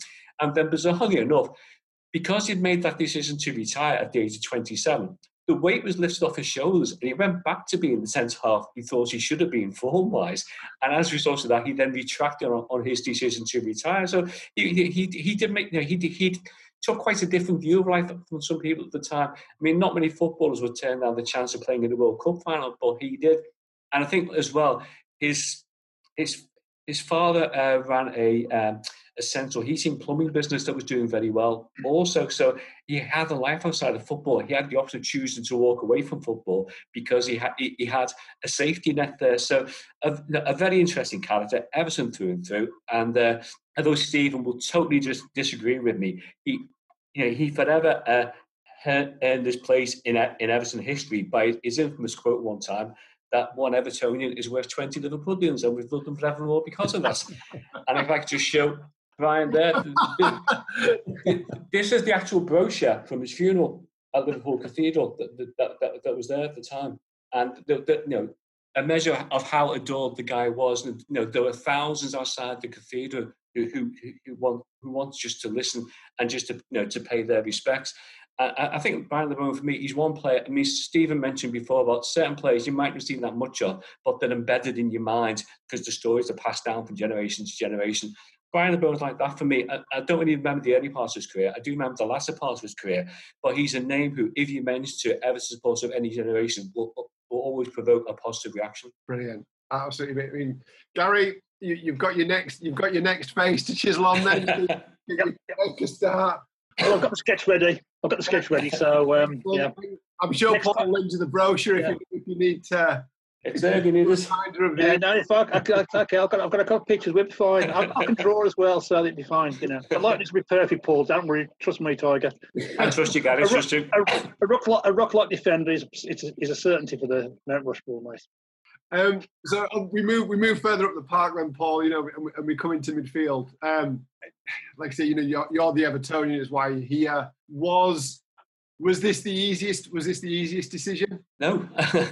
Speaker 5: And then bizarrely enough, because he'd made that decision to retire at the age of twenty-seven, the weight was lifted off his shoulders and he went back to being the centre half he thought he should have been form-wise. And as a result of that, he then retracted on, on his decision to retire. So he he, he did make, you know, he, he took quite a different view of life from some people at the time. I mean, not many footballers would turn down the chance of playing in the World Cup final, but he did. And I think as well, his his his father uh, ran a um, a central heating plumbing business that was doing very well also. So he had a life outside of football. He had the option of choosing to walk away from football because he had he, he had a safety net there. So a, a very interesting character, Everton through and through. And uh, although Stephen will totally just disagree with me, he you know he forever uh, earned his place in in Everton history by his infamous quote one time that one Evertonian is worth twenty Liverpoolians, and we've loved them forevermore because of that. And if I could just show Brian there, this is the actual brochure from his funeral at Liverpool Cathedral that that, that, that was there at the time. And the, the, you know, a measure of how adored the guy was. And you know, there were thousands outside the cathedral who who, who want who want just to listen and just to you know to pay their respects. I, I think Brian LeBron, for me, he's one player. I mean, Stephen mentioned before about certain players you might not have seen that much of, but they're embedded in your mind because the stories are passed down from generation to generation. Brian LeBron's like that for me. I, I don't really remember the early parts of his career. I do remember the latter part of his career, but he's a name who, if you mention to ever supporters of any generation, will, will always provoke a positive reaction.
Speaker 2: Brilliant, absolutely. I mean, Gary, you, you've got your next, you've got your next face to chisel on. Then you take a start.
Speaker 3: Well, I've got the sketch ready. I've got the sketch ready. So um,
Speaker 2: well,
Speaker 3: yeah,
Speaker 2: I'm sure Next Paul will link to the brochure if, yeah. you, if you need to.
Speaker 5: It's there if you need us.
Speaker 3: Yeah, no, if I, I, I, okay, I've got, I've got a couple of pictures. We'll be fine. I, I can draw as well, so it'll be fine. You know, I like this to be perfect, Paul. Don't worry. Trust me, Tiger.
Speaker 5: I trust you, Gary.
Speaker 3: A,
Speaker 5: trust you.
Speaker 3: A, a, rock, a rock like defender is it's a, is a certainty for the Mount Rushmore, mate.
Speaker 2: Um, so we move we move further up the park then, Paul. You know, and we, and we come into midfield. Um, like I say, you know, you're, you're the Evertonian, is why you're here. Was was this the easiest? Was this the easiest decision?
Speaker 5: No,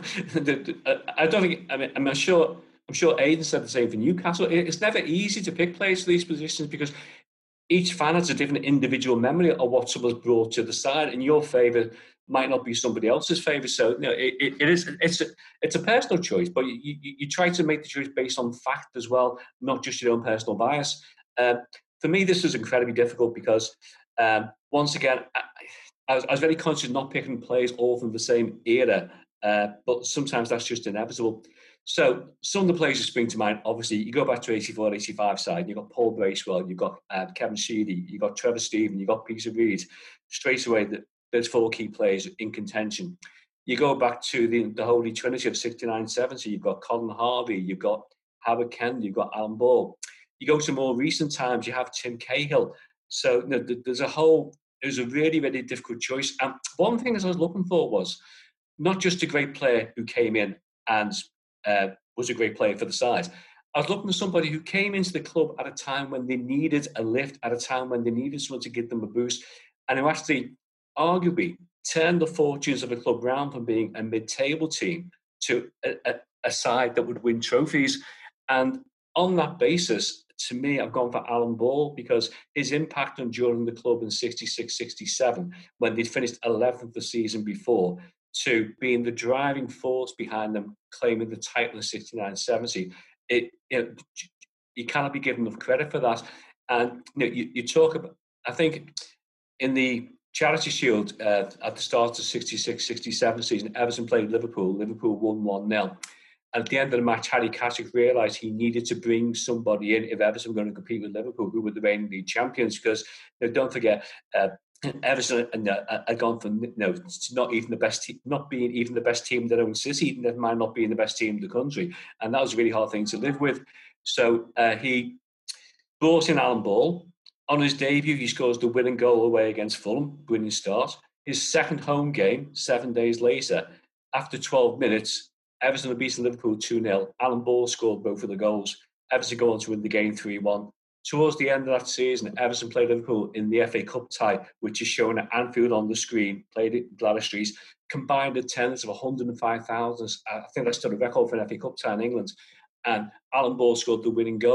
Speaker 5: I don't think. I mean, I'm sure. I'm sure Aidan said the same for Newcastle. It's never easy to pick players for these positions because each fan has a different individual memory of what someone's brought to the side, and your favourite might not be somebody else's favourite. So, you know, it, it, it is it's a, it's a personal choice, but you, you, you try to make the choice based on fact as well, not just your own personal bias. Uh, for me, this was incredibly difficult because, um, once again, I, I, was, I was very conscious of not picking players all from the same era, uh, but sometimes that's just inevitable. So some of the players that spring to mind, obviously, you go back to eighty-four eighty-five side, you've got Paul Bracewell, you've got uh, Kevin Sheedy, you've got Trevor Steven, you've got Peter Reid. Straight away, the, there's four key players in contention. You go back to the, the Holy Trinity of sixty-nine seventy, you've got Colin Harvey, you've got Howard Kendall, you've got Alan Ball. You go to more recent times, you have Tim Cahill. So you know, there's a whole, there's a really, really difficult choice. And one thing that I was looking for was not just a great player who came in and uh, was a great player for the side. I was looking for somebody who came into the club at a time when they needed a lift, at a time when they needed someone to give them a boost, and who actually, arguably, turned the fortunes of the club round from being a mid-table team to a, a, a side that would win trophies. And on that basis, to me, I've gone for Alan Ball because his impact on during the club in sixty-six sixty-seven, when they'd finished eleventh the season before, to being the driving force behind them claiming the title in sixty-nine seventy, it, it you cannot be given enough credit for that. And you know, you, you talk about, I think, in the Charity Shield uh, at the start of sixty-six sixty-seven season, Everton played Liverpool. Liverpool won one nil. At the end of the match, Harry Catterick realised he needed to bring somebody in if Everton were going to compete with Liverpool, who were the reigning league champions. Because you know, don't forget, uh, Everton uh, had gone from you know, not even the best, te- not being even the best team in their own city, never mind not being the best team in the country, and that was a really hard thing to live with. So uh, he brought in Alan Ball. On his debut, he scores the winning goal away against Fulham, winning start. His second home game, seven days later, after twelve minutes, Everton had beaten Liverpool two nil. Alan Ball scored both of the goals. Everton go on to win the game three one. Towards the end of that season, Everton played Liverpool in the F A Cup tie, which is shown at Anfield on the screen, played at Gladys Street, combined attendance of one hundred five thousand. I think that's still a record for an F A Cup tie in England. And Alan Ball scored the winning goal.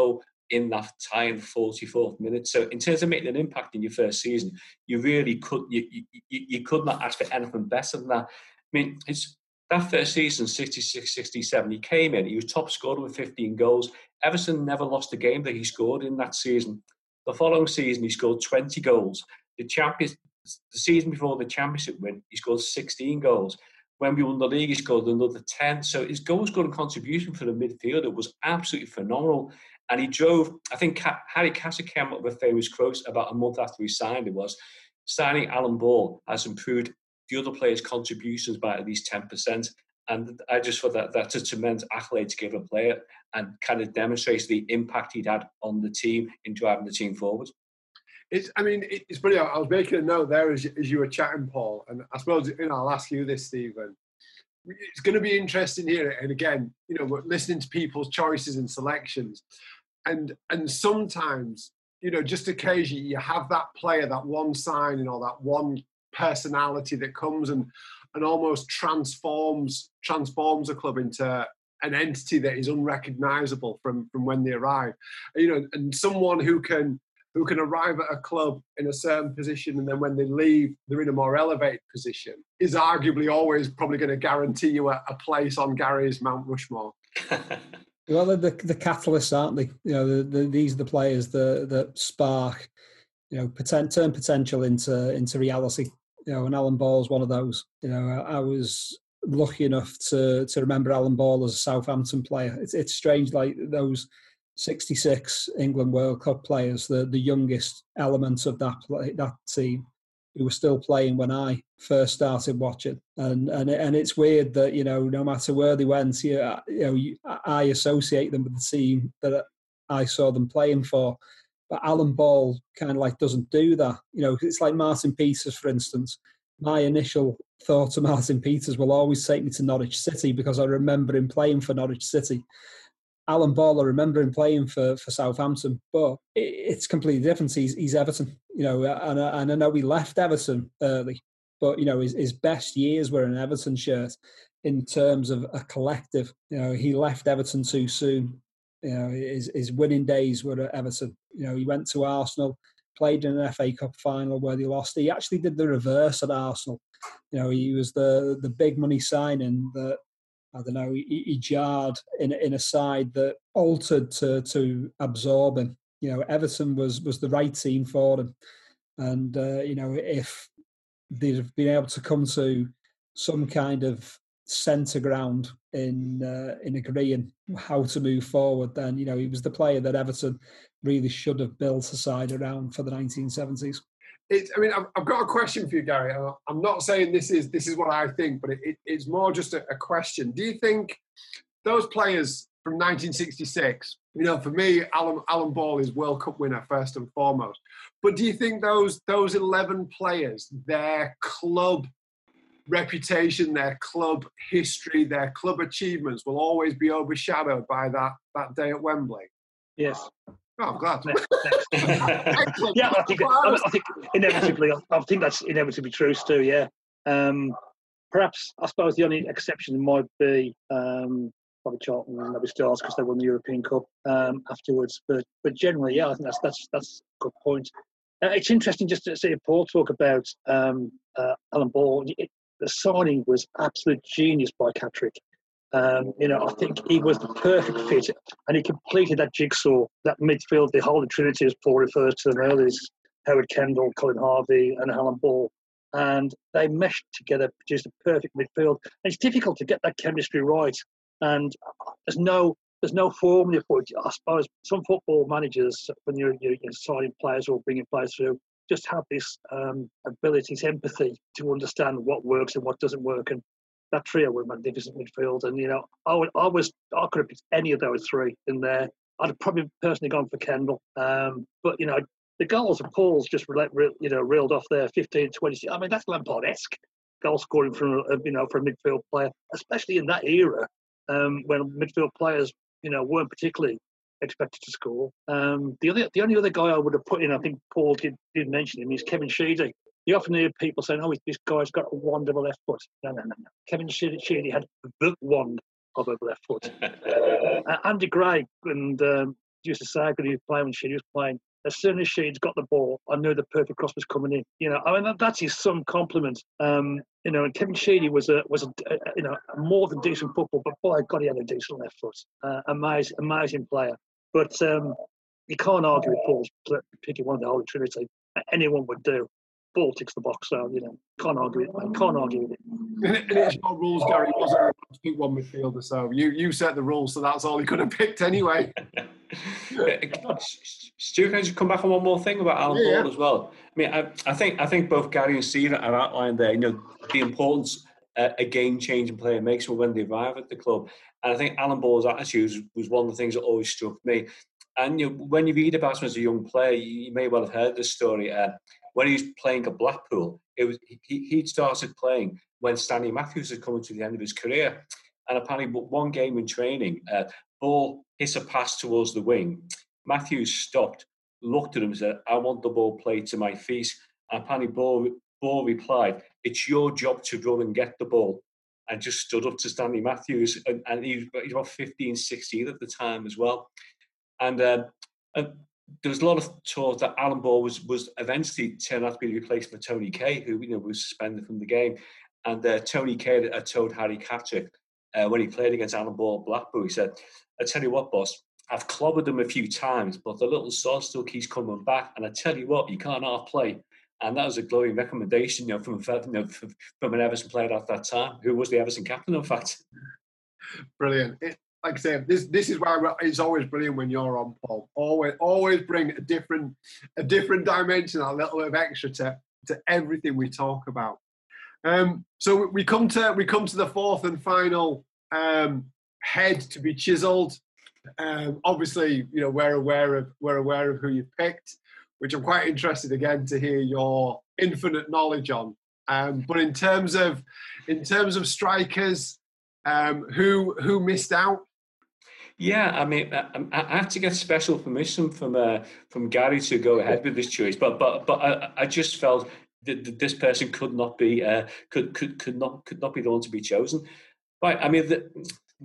Speaker 5: in that tying forty-fourth minute. So in terms of making an impact in your first season, you really could you you, you could not ask for anything better than that. I mean, it's that first season, sixty-six sixty-seven, he came in, he was top scorer with fifteen goals. Everton never lost a game that he scored in that season. The following season, he scored twenty goals. The champions, the season before the championship win, he scored sixteen goals. When we won the league, he scored another ten. So his goal scoring contribution for the midfielder was absolutely phenomenal. And he drove, I think Harry Casser came up with a famous quote about a month after he signed. It was, signing Alan Ball has improved the other players' contributions by at least ten percent. And I just thought that that's a tremendous accolade to give a player and kind of demonstrates the impact he'd had on the team in driving the team forward.
Speaker 2: It's, I mean, it's funny. I was making a note there as you, as you were chatting, Paul, and I suppose, you know, I'll ask you this, Stephen. It's going to be interesting here, and again, you know, we're listening to people's choices and selections, and and sometimes, you know, just occasionally you have that player, that one signing or that one personality that comes and and almost transforms transforms a club into an entity that is unrecognisable from from when they arrive. You know, and someone who can. who can arrive at a club in a certain position and then when they leave, they're in a more elevated position, is arguably always probably going to guarantee you a, a place on Gary's Mount Rushmore.
Speaker 4: Well, they're the, the catalysts, aren't they? You know, the, the, these are the players that, that spark, you know, poten- turn potential into into reality. You know, and Alan Ball's one of those. You know, I, I was lucky enough to to remember Alan Ball as a Southampton player. It's, it's strange, like those sixty-six England World Cup players, the, the youngest elements of that play, that team, who were still playing when I first started watching. And and and it's weird that, you know, no matter where they went, you, you know, you, I associate them with the team that I saw them playing for. But Alan Ball kind of like doesn't do that. You know, it's like Martin Peters, for instance. My initial thought of Martin Peters will always take me to Norwich City because I remember him playing for Norwich City. Alan Ball, I remember him playing for, for Southampton, but it, it's completely different. He's, he's Everton, you know, and, and I know he left Everton early, but, you know, his, his best years were an Everton shirt in terms of a collective. You know, he left Everton too soon. You know, his, his winning days were at Everton. You know, he went to Arsenal, played in an F A Cup final where they lost. He actually did the reverse at Arsenal. You know, he was the, the big money signing that, I don't know, he, he jarred in, in a side that altered to to absorb him. You know, Everton was was the right team for him. And, uh, you know, if they'd been able to come to some kind of centre ground in uh, in agreeing how to move forward, then, you know, he was the player that Everton really should have built a side around for the nineteen seventies.
Speaker 2: It's, I mean, I've, I've got a question for you, Gary. I'm not saying this is this is what I think, but it, it, it's more just a, a question. Do you think those players from nineteen sixty-six, you know, for me, Alan, Alan Ball is World Cup winner first and foremost. But do you think those those eleven players, their club reputation, their club history, their club achievements will always be overshadowed by that that day at Wembley?
Speaker 3: Yes.
Speaker 2: Oh, I'm glad.
Speaker 3: yeah, I think, I, I think inevitably, I think that's inevitably true, Stu, yeah. Um, perhaps, I suppose the only exception might be um, probably Charlton and maybe Stars because they won the European Cup um, afterwards. But but generally, yeah, I think that's that's that's a good point. Uh, it's interesting just to see Paul talk about um, uh, Alan Ball. It, the signing was absolute genius by Catterick. Um, you know, I think he was the perfect fit, and he completed that jigsaw, that midfield, the Holy Trinity, as Paul refers to them earlier, Howard Kendall, Colin Harvey, and Alan Ball. And they meshed together, produced a perfect midfield. And it's difficult to get that chemistry right. And there's no there's no formula for it. I suppose some football managers, when you're, you're, you're signing players or bringing players through, just have this um, ability, this empathy to understand what works and what doesn't work. And that trio were magnificent midfield, and you know, I would, I was, I could have picked any of those three in there. I'd have probably personally gone for Kendall, um, but you know, the goals of Paul's just re- re- you know reeled off there, fifteen, twenty. I mean, that's Lampard-esque goal scoring from a, you know for a midfield player, especially in that era um, when midfield players you know weren't particularly expected to score. Um, the other, the only other guy I would have put in, I think Paul did, did mention him, is Kevin Sheedy. You often hear people saying, oh, this guy's got a wand of a left foot. No, no, no, no. Kevin Sheedy had the wand of a left foot. uh, Andy Gray and um, used to say when he was playing, when she was playing, as soon as she'd got the ball, I knew the perfect cross was coming in. You know, I mean, that, that's his some compliment. Um, you know, and Kevin Sheedy was a was a, a you know a more than decent football, but boy, God, he had a decent left foot. Uh, amazing, amazing player. But um, you can't argue with Paul's picking one of the Holy Trinity. Anyone would do. Ball ticks the box, so you know, can't argue with it. Can't argue with it.
Speaker 2: And it's your rules, Gary. Wasn't allowed to pick one midfielder, so you you set the rules, so that's all he could have picked anyway.
Speaker 5: Stu, can I just come back on one more thing about Alan
Speaker 2: yeah,
Speaker 5: Ball
Speaker 2: yeah.
Speaker 5: as well? I mean, I, I think I think both Gary and Steve have outlined there, you know, the importance uh, a game-changing player makes when they arrive at the club. And I think Alan Ball's attitude was one of the things that always struck me. And you know, when you read about him as a young player, you may well have heard this story. Uh, when he was playing at Blackpool, it was he, he'd started playing when Stanley Matthews had come to the end of his career. And apparently, one game in training, uh, Ball hits a pass towards the wing. Matthews stopped, looked at him and said, I want the ball played to my feet. And apparently, Ball, Ball replied, it's your job to run and get the ball. And just stood up to Stanley Matthews. And, and he, was, he was about fifteen, sixteen at the time as well. And, uh, and there was a lot of talk that Alan Ball was, was eventually turned out to be the replacement for Tony Kay, who you know was suspended from the game. And uh, Tony Kay had told Harry Catterick, uh, when he played against Alan Ball at Blackpool, he said, I tell you what, boss, I've clobbered him a few times, but the little sod still keeps coming back. And I tell you what, you can't half play. And that was a glowing recommendation, you know, from, you know, from an Everton player at that time, who was the Everton captain, in fact.
Speaker 2: Brilliant. It, like I say, this this is why it's always brilliant when you're on, Paul. Always, always bring a different, a different dimension, a little bit of extra to to everything we talk about. Um, so we come to we come to the fourth and final um, head to be chiselled. Um, obviously, you know we're aware of we're aware of who you picked, which I'm quite interested again to hear your infinite knowledge on. Um, but in terms of in terms of strikers, um, who who missed out?
Speaker 5: Yeah, I mean, I, I had to get special permission from uh, from Gary to go ahead with this choice, but but but I, I just felt that this person could not be uh, could could could not could not be the one to be chosen. Right, I mean, the,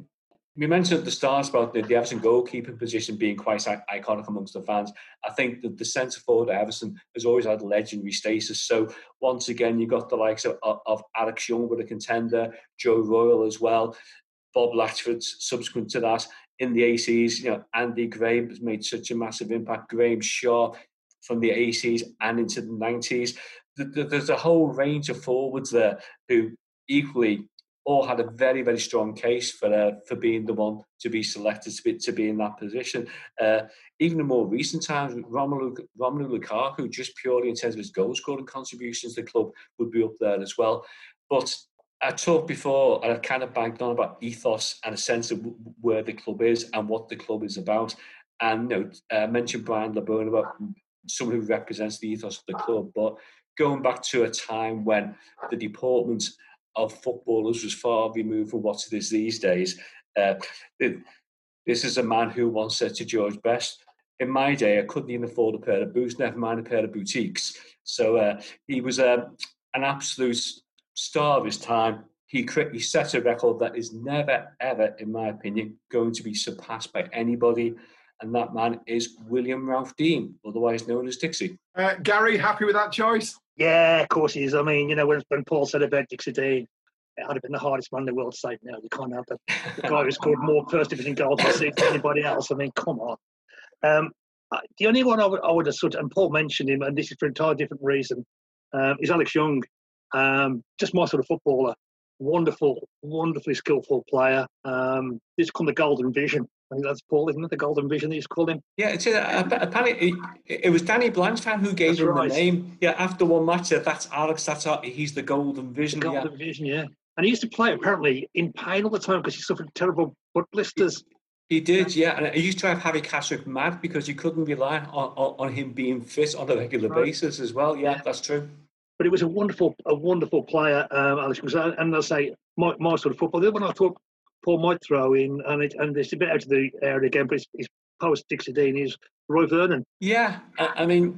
Speaker 5: we mentioned at the start about the, the Everton goalkeeping position being quite iconic amongst the fans. I think that the centre forward at Everton has always had legendary status. So once again, you got the likes of, of, of Alex Young with a contender, Joe Royle as well, Bob Latchford subsequent to that. In the A Cs, you know, Andy Gray has made such a massive impact. Graham Shaw from the A Cs and into the nineties. There's a whole range of forwards there who equally all had a very, very strong case for uh, for being the one to be selected to be, to be in that position. Uh, even in more recent times, Romelu, Romelu Lukaku, just purely in terms of his goal-scoring contributions to the club, would be up there as well. But I talked before, and I've kind of banked on about ethos and a sense of where the club is and what the club is about. And you know, I uh, mentioned Brian LeBone about someone who represents the ethos of the club. But going back to a time when the deportment of footballers was far removed from what it is these days, uh, it, this is a man who once said to George Best, in my day, I couldn't even afford a pair of boots, never mind a pair of boutiques. So uh, he was uh, an absolute star of his time. He, he set a record that is never, ever, in my opinion, going to be surpassed by anybody. And that man is William Ralph Dean, otherwise known as Dixie.
Speaker 2: Uh, Gary, happy with that choice?
Speaker 3: Yeah, of course he is. I mean, you know, when, when Paul said about Dixie Dean, it had been the hardest man in the world to say, no, you can't have that. The guy who scored more first division goals than anybody else. I mean, come on. Um, the only one I would, I would have sort of, and Paul mentioned him, and this is for an entirely different reason, um, is Alex Young. Um, just my sort of footballer. Wonderful, wonderfully skillful player. Um, he's called the Golden Vision. I think that's Paul, isn't it? The Golden Vision that he's called him.
Speaker 5: Yeah, it's uh, apparently it, it was Danny Blanchard who gave that's him right. the name. Yeah, after one match, said, that's Alex. That's our, he's the Golden Vision.
Speaker 3: The Golden
Speaker 5: yeah.
Speaker 3: Vision, yeah. And he used to play apparently in pain all the time because he suffered terrible foot blisters.
Speaker 5: He, he did, yeah. And he used to have Harry Catterick mad because you couldn't rely on, on, on him being fit on a regular right. basis as well. Yeah, yeah, that's true.
Speaker 3: But it was a wonderful, a wonderful player, um, Alex. And I say, my, my sort of football. The other one I thought Paul might throw in, and it, and it's a bit out of the area again, but it's, it's post Dixie Dean, is Roy Vernon.
Speaker 5: Yeah, I, I mean,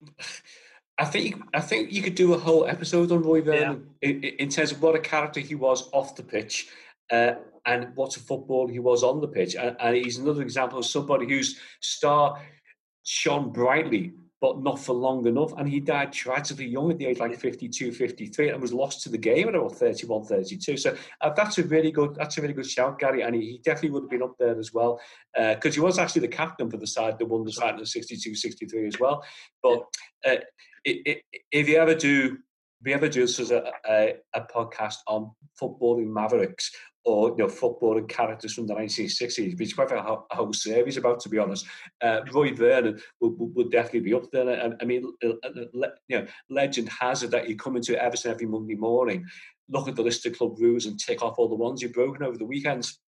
Speaker 5: I think I think you could do a whole episode on Roy Vernon yeah. in, in terms of what a character he was off the pitch, uh, and what a footballer he was on the pitch. And, and he's another example of somebody whose star shone brightly, but not for long enough. And he died tragically young at the age like fifty-two, fifty-three, and was lost to the game at about thirty-one, thirty-two. So uh, that's a really good, that's a really good shout, Gary. And he, he definitely would have been up there as well, because uh, he was actually the captain for the side that won the side in the sixty-two, sixty-three as well. But uh, it, it, if you ever do, if you ever do sort of a, a, a podcast on footballing mavericks, or you know, footballing characters from the nineteen sixties, which we've had a whole series about, to be honest. Uh, Roy Vernon would, would definitely be up there. I, I mean, you know, legend has it that you come into Everton every Monday morning, look at the list of club rules and tick off all the ones you've broken over the weekends.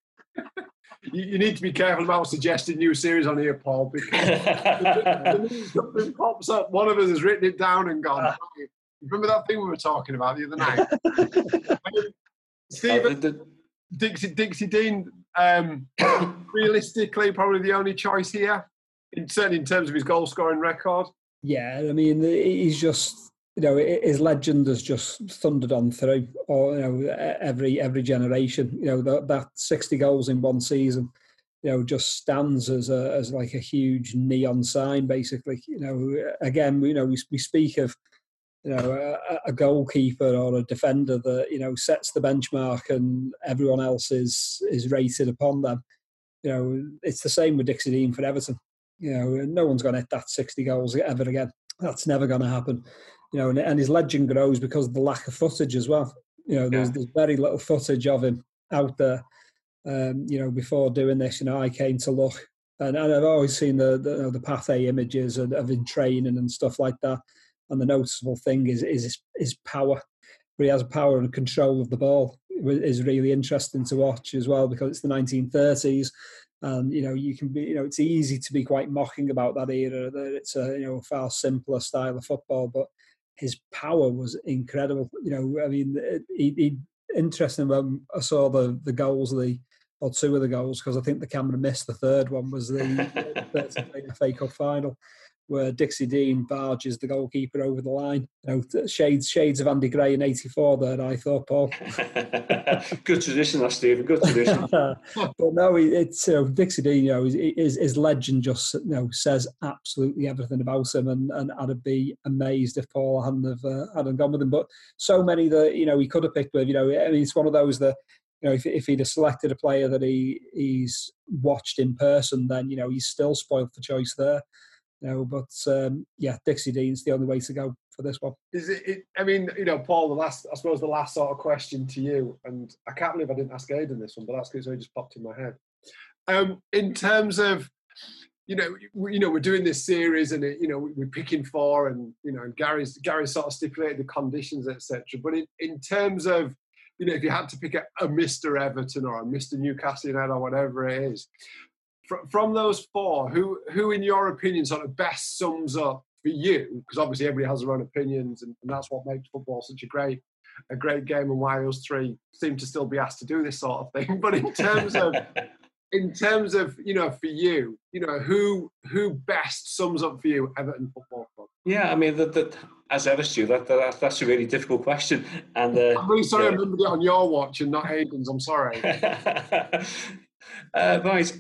Speaker 2: You, you need to be careful about suggesting new series on here, Paul, because something pops up. One of us has written it down and gone, remember that thing we were talking about the other night? Stephen, uh, the, Dixie, Dixie Dean, um, realistically, probably the only choice here, in, certainly in terms of his goal-scoring record.
Speaker 4: Yeah, I mean, he's just, you know, his legend has just thundered on through, or you know, every every generation. You know, that, that sixty goals in one season, you know, just stands as a as like a huge neon sign, basically. You know, again, you know, we we speak of, you know, a, a goalkeeper or a defender that, you know, sets the benchmark and everyone else is is rated upon them. You know, it's the same with Dixie Dean for Everton. You know, no one's going to hit that sixty goals ever again. That's never going to happen. You know, and, and his legend grows because of the lack of footage as well. You know, there's, yeah. there's very little footage of him out there. Um, you know, before doing this, you know, I came to look, and, and I've always seen the the, you know, the Pathé images of, of him training and stuff like that. And the noticeable thing is is his, his power. He has power and control of the ball. It is really interesting to watch as well, because it's the nineteen thirties, and you know, you can be, you know, it's easy to be quite mocking about that era, that it's a, you know, far simpler style of football, but his power was incredible. You know, I mean, he, he interesting when I saw the the goals, the or two of the goals, because I think the camera missed the third one, was the F A Cup final, where Dixie Dean barges the goalkeeper over the line. You know, shades shades of Andy Gray in eighty-four there, I thought, Paul.
Speaker 5: Good tradition, that, Stephen, good tradition.
Speaker 4: But no, it's, you know, Dixie Dean, you know, his, his legend just, you know, says absolutely everything about him, and, and I'd be amazed if Paul hadn't, have, uh, hadn't gone with him. But so many that, you know, he could have picked with, you know, I mean, it's one of those that, you know, if, if he'd have selected a player that he he's watched in person, then, you know, he's still spoiled for choice there. You know, but um, yeah, Dixie Dean's the only way to go for this one.
Speaker 2: Is it, it? I mean, you know, Paul, the last, I suppose, the last sort of question to you, and I can't believe I didn't ask Aidan this one, but that's because it just popped in my head. Um, in terms of, you know, we, you know, we're doing this series, and it, you know, we're picking four, and you know, and Gary's Gary's sort of stipulated the conditions, et cetera. But in, in terms of, you know, if you had to pick a, a Mister Everton or a Mister Newcastle United or whatever it is, from those four, who, who in your opinion sort of best sums up for you? Because obviously everybody has their own opinions, and, and that's what makes football such a great, a great game, and why us three seem to still be asked to do this sort of thing. But in terms of, in terms of, you know, for you, you know, who who best sums up for you Everton Football Club?
Speaker 5: Yeah, I mean, the, the, as ever, Stu, that, that that's a really difficult question. And uh,
Speaker 2: I'm really sorry,
Speaker 5: yeah.
Speaker 2: I remembered it on your watch and not Aidan's. I'm sorry.
Speaker 5: uh, right.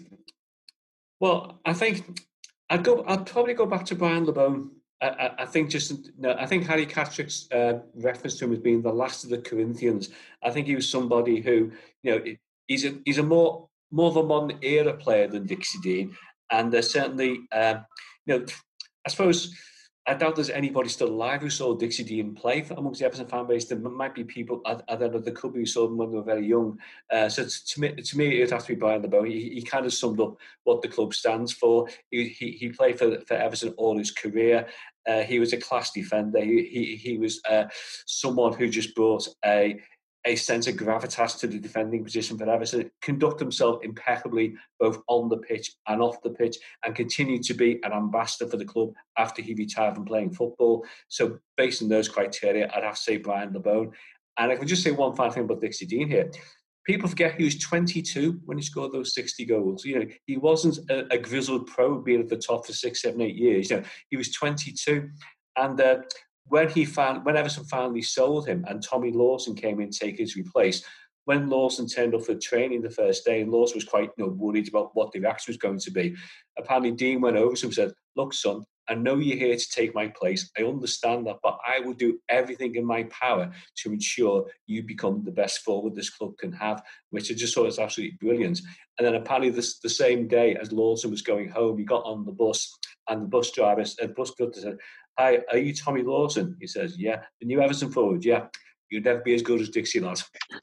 Speaker 5: Well, I think I'd go. I'd probably go back to Brian LeBone. I, I, I think just no, I think Harry Catrick's uh, reference to him as being the last of the Corinthians. I think he was somebody who, you know, he's a he's a more more of a modern era player than Dixie Dean, and there's certainly, um, you know, I suppose. I doubt there's anybody still alive who saw Dixie Dean play for, amongst the Everton fan base. There might be people, I, I don't know, there could be who saw them when they were very young. Uh, so to me, to me, it'd have to be Brian LeBone. He, he kind of summed up what the club stands for. He, he, he played for, for Everton all his career. Uh, he was a class defender. He, he, he was uh, someone who just brought a a sense of gravitas to the defending position for Everton, conduct himself impeccably both on the pitch and off the pitch, and continue to be an ambassador for the club after he retired from playing football. So based on those criteria, I'd have to say Brian LeBone. And I can just say one final thing about Dixie Dean here. People forget he was twenty-two when he scored those sixty goals. You know, he wasn't a, a grizzled pro being at the top for six, seven, eight years. You know, he was twenty-two. And uh, When he found, when Everton finally sold him, and Tommy Lawson came in to take his replace, when Lawson turned up for training the first day, and Lawson was quite you know, worried about what the reaction was going to be, apparently Dean went over to him and said, look, son, I know you're here to take my place. I understand that, but I will do everything in my power to ensure you become the best forward this club can have, which I just thought was absolutely brilliant. And then apparently this, the same day as Lawson was going home, he got on the bus, and the bus driver, the bus conductor said, hi, are you Tommy Lawson? He says, yeah. The new Everton forward, yeah. You'd never be as good as Dixie, lad.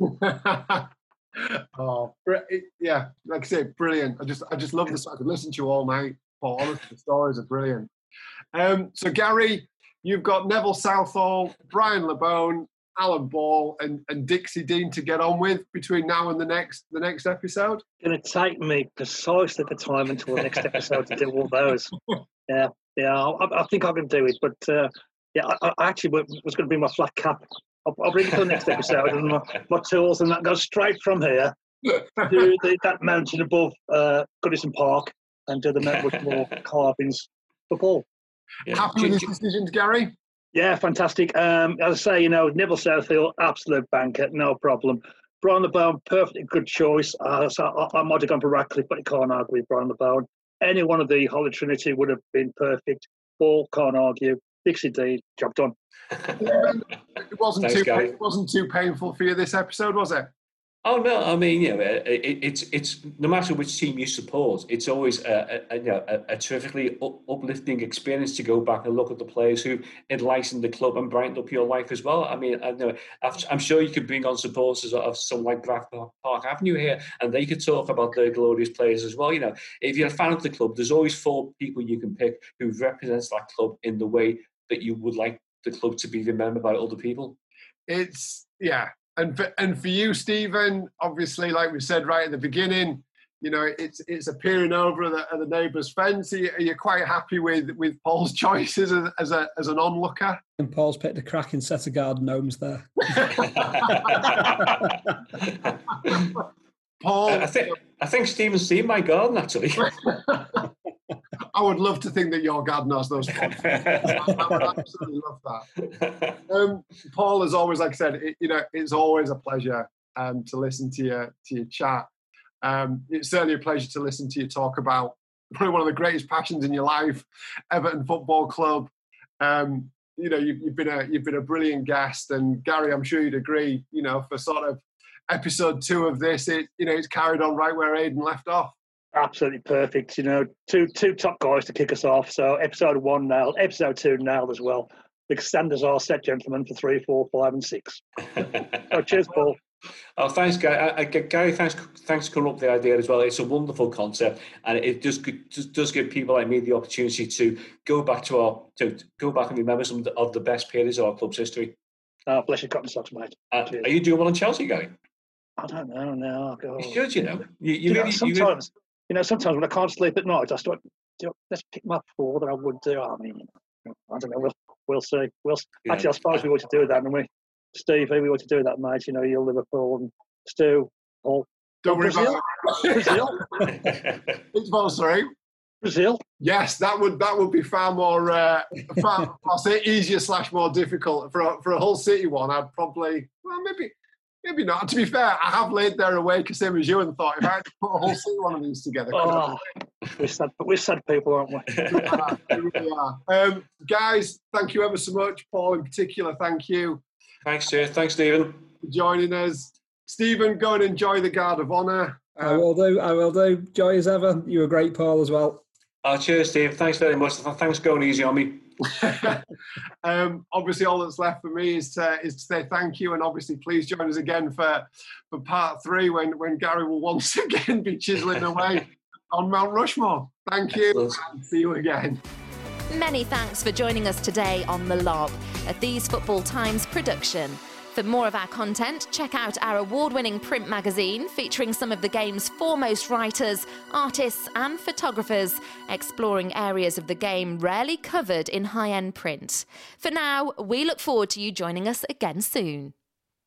Speaker 2: Oh, yeah, like I say, brilliant. I just I just love this. I could listen to you all night. Paul, honestly, the stories are brilliant. Um, so, Gary, you've got Neville Southall, Brian LeBone, Alan Ball, and, and Dixie Dean to get on with between now and the next the next episode.
Speaker 3: It's going to take me precisely the time until the next episode to do all those. Yeah, yeah, I, I think I can do it. But uh, yeah, I, I actually was going to bring my flat cap. I'll, I'll bring it to the next episode and my, my tools, and that goes straight from here to the, that mountain above uh, Goodison Park and do the Mount Rushmore carvings for Paul.
Speaker 2: Yeah. Happy with his decisions, Gary?
Speaker 3: Yeah, fantastic. Um, as I say, you know, Neville Southall, absolute banker, no problem. Brian LeBone, perfectly good choice. Uh, so I, I might have gone for Ratcliffe, but you can't argue with Brian LeBone. Any one of the Holy Trinity would have been perfect. Paul, can't argue. Dixie Dean, job done.
Speaker 2: It wasn't Thanks, too guys. It wasn't too painful for you this episode, was it?
Speaker 5: Oh no! I mean, you know, it, it's it's no matter which team you support, it's always a, a, you know, a, a terrifically up, uplifting experience to go back and look at the players who enlightened the club and brightened up your life as well. I mean, I know I'm sure you could bring on supporters of someone like Bradford Park Avenue here, and they could talk about their glorious players as well. You know, if you're a fan of the club, there's always four people you can pick who represents that club in the way that you would like the club to be remembered by other people.
Speaker 2: It's yeah. And for, and for you, Stephen, obviously, like we said right at the beginning, you know, it's it's appearing over the, at the neighbour's fence. Are you, are you quite happy with, with Paul's choices as, as a as an onlooker?
Speaker 4: And Paul's picked a cracking set of garden gnomes there.
Speaker 5: Paul, I think I think Stephen's seen my garden actually.
Speaker 2: I would love to think that your garden has those pots. I would absolutely love that. Um, Paul, as always, like I said, it, you know, it's always a pleasure um, to listen to your to your chat. Um, it's certainly a pleasure to listen to you talk about probably one of the greatest passions in your life, Everton Football Club. Um, you know, you've, you've been a you've been a brilliant guest, and Gary, I'm sure you'd agree. You know, for sort of episode two of this, it you know, it's carried on right where Aidan left off.
Speaker 3: Absolutely perfect. You know, two two top guys to kick us off. So episode one nailed, episode two nailed as well. The standards are set, gentlemen, for three, four, five, and six. So cheers, Paul.
Speaker 5: Oh, thanks, Gary. I, I, Gary, thanks, thanks for coming up with the idea as well. It's a wonderful concept, and it just, just does give people like me the opportunity to go back to our to go back and remember some of the, of the best periods of our club's history.
Speaker 3: Oh, bless your cotton socks, mate.
Speaker 5: Uh, are you doing well in Chelsea, Gary?
Speaker 3: I don't know. No, oh.
Speaker 5: You should. You know, you, you,
Speaker 3: you
Speaker 5: really,
Speaker 3: know sometimes.
Speaker 5: You really...
Speaker 3: You know, sometimes when I can't sleep at night, I start, you know, let's pick my four that I would do. I mean, I don't know. We'll, we'll see. We'll yeah. Actually, I suppose we ought to do that, and we, Steve, we ought to do that, mate. You know, you're Liverpool and Stu, Paul.
Speaker 2: Don't worry
Speaker 3: Brazil.
Speaker 2: about Brazil. It's well, sorry.
Speaker 3: Brazil.
Speaker 2: Yes, that would that would be far more, uh, far, I'll say easier slash more difficult for a, for a whole city one. I'd probably, well, maybe. Maybe not. To be fair, I have laid there awake, same as you, and thought if I had to put a whole city one of these together.
Speaker 3: Oh, we're sad, we're sad people, aren't we?
Speaker 2: we, are, we really are. Um, guys, thank you ever so much. Paul, in particular, thank you.
Speaker 5: Thanks, Chair. Thanks, Stephen.
Speaker 2: For joining us. Stephen, go and enjoy the Guard of Honour. Um,
Speaker 4: I will do. I will do. Joy as ever. You were great, Paul, as well.
Speaker 5: Oh, cheers, Steve. Thanks very much. Thanks for going easy on me.
Speaker 2: um, obviously, all that's left for me is to is to say thank you, and obviously, please join us again for for part three when when Gary will once again be chiselling away on Mount Rushmore. Thank you, and see you again.
Speaker 1: Many thanks for joining us today on The Lob, a These Football Times production. For more of our content, check out our award-winning print magazine featuring some of the game's foremost writers, artists and photographers, exploring areas of the game rarely covered in high-end print. For now, we look forward to you joining us again soon.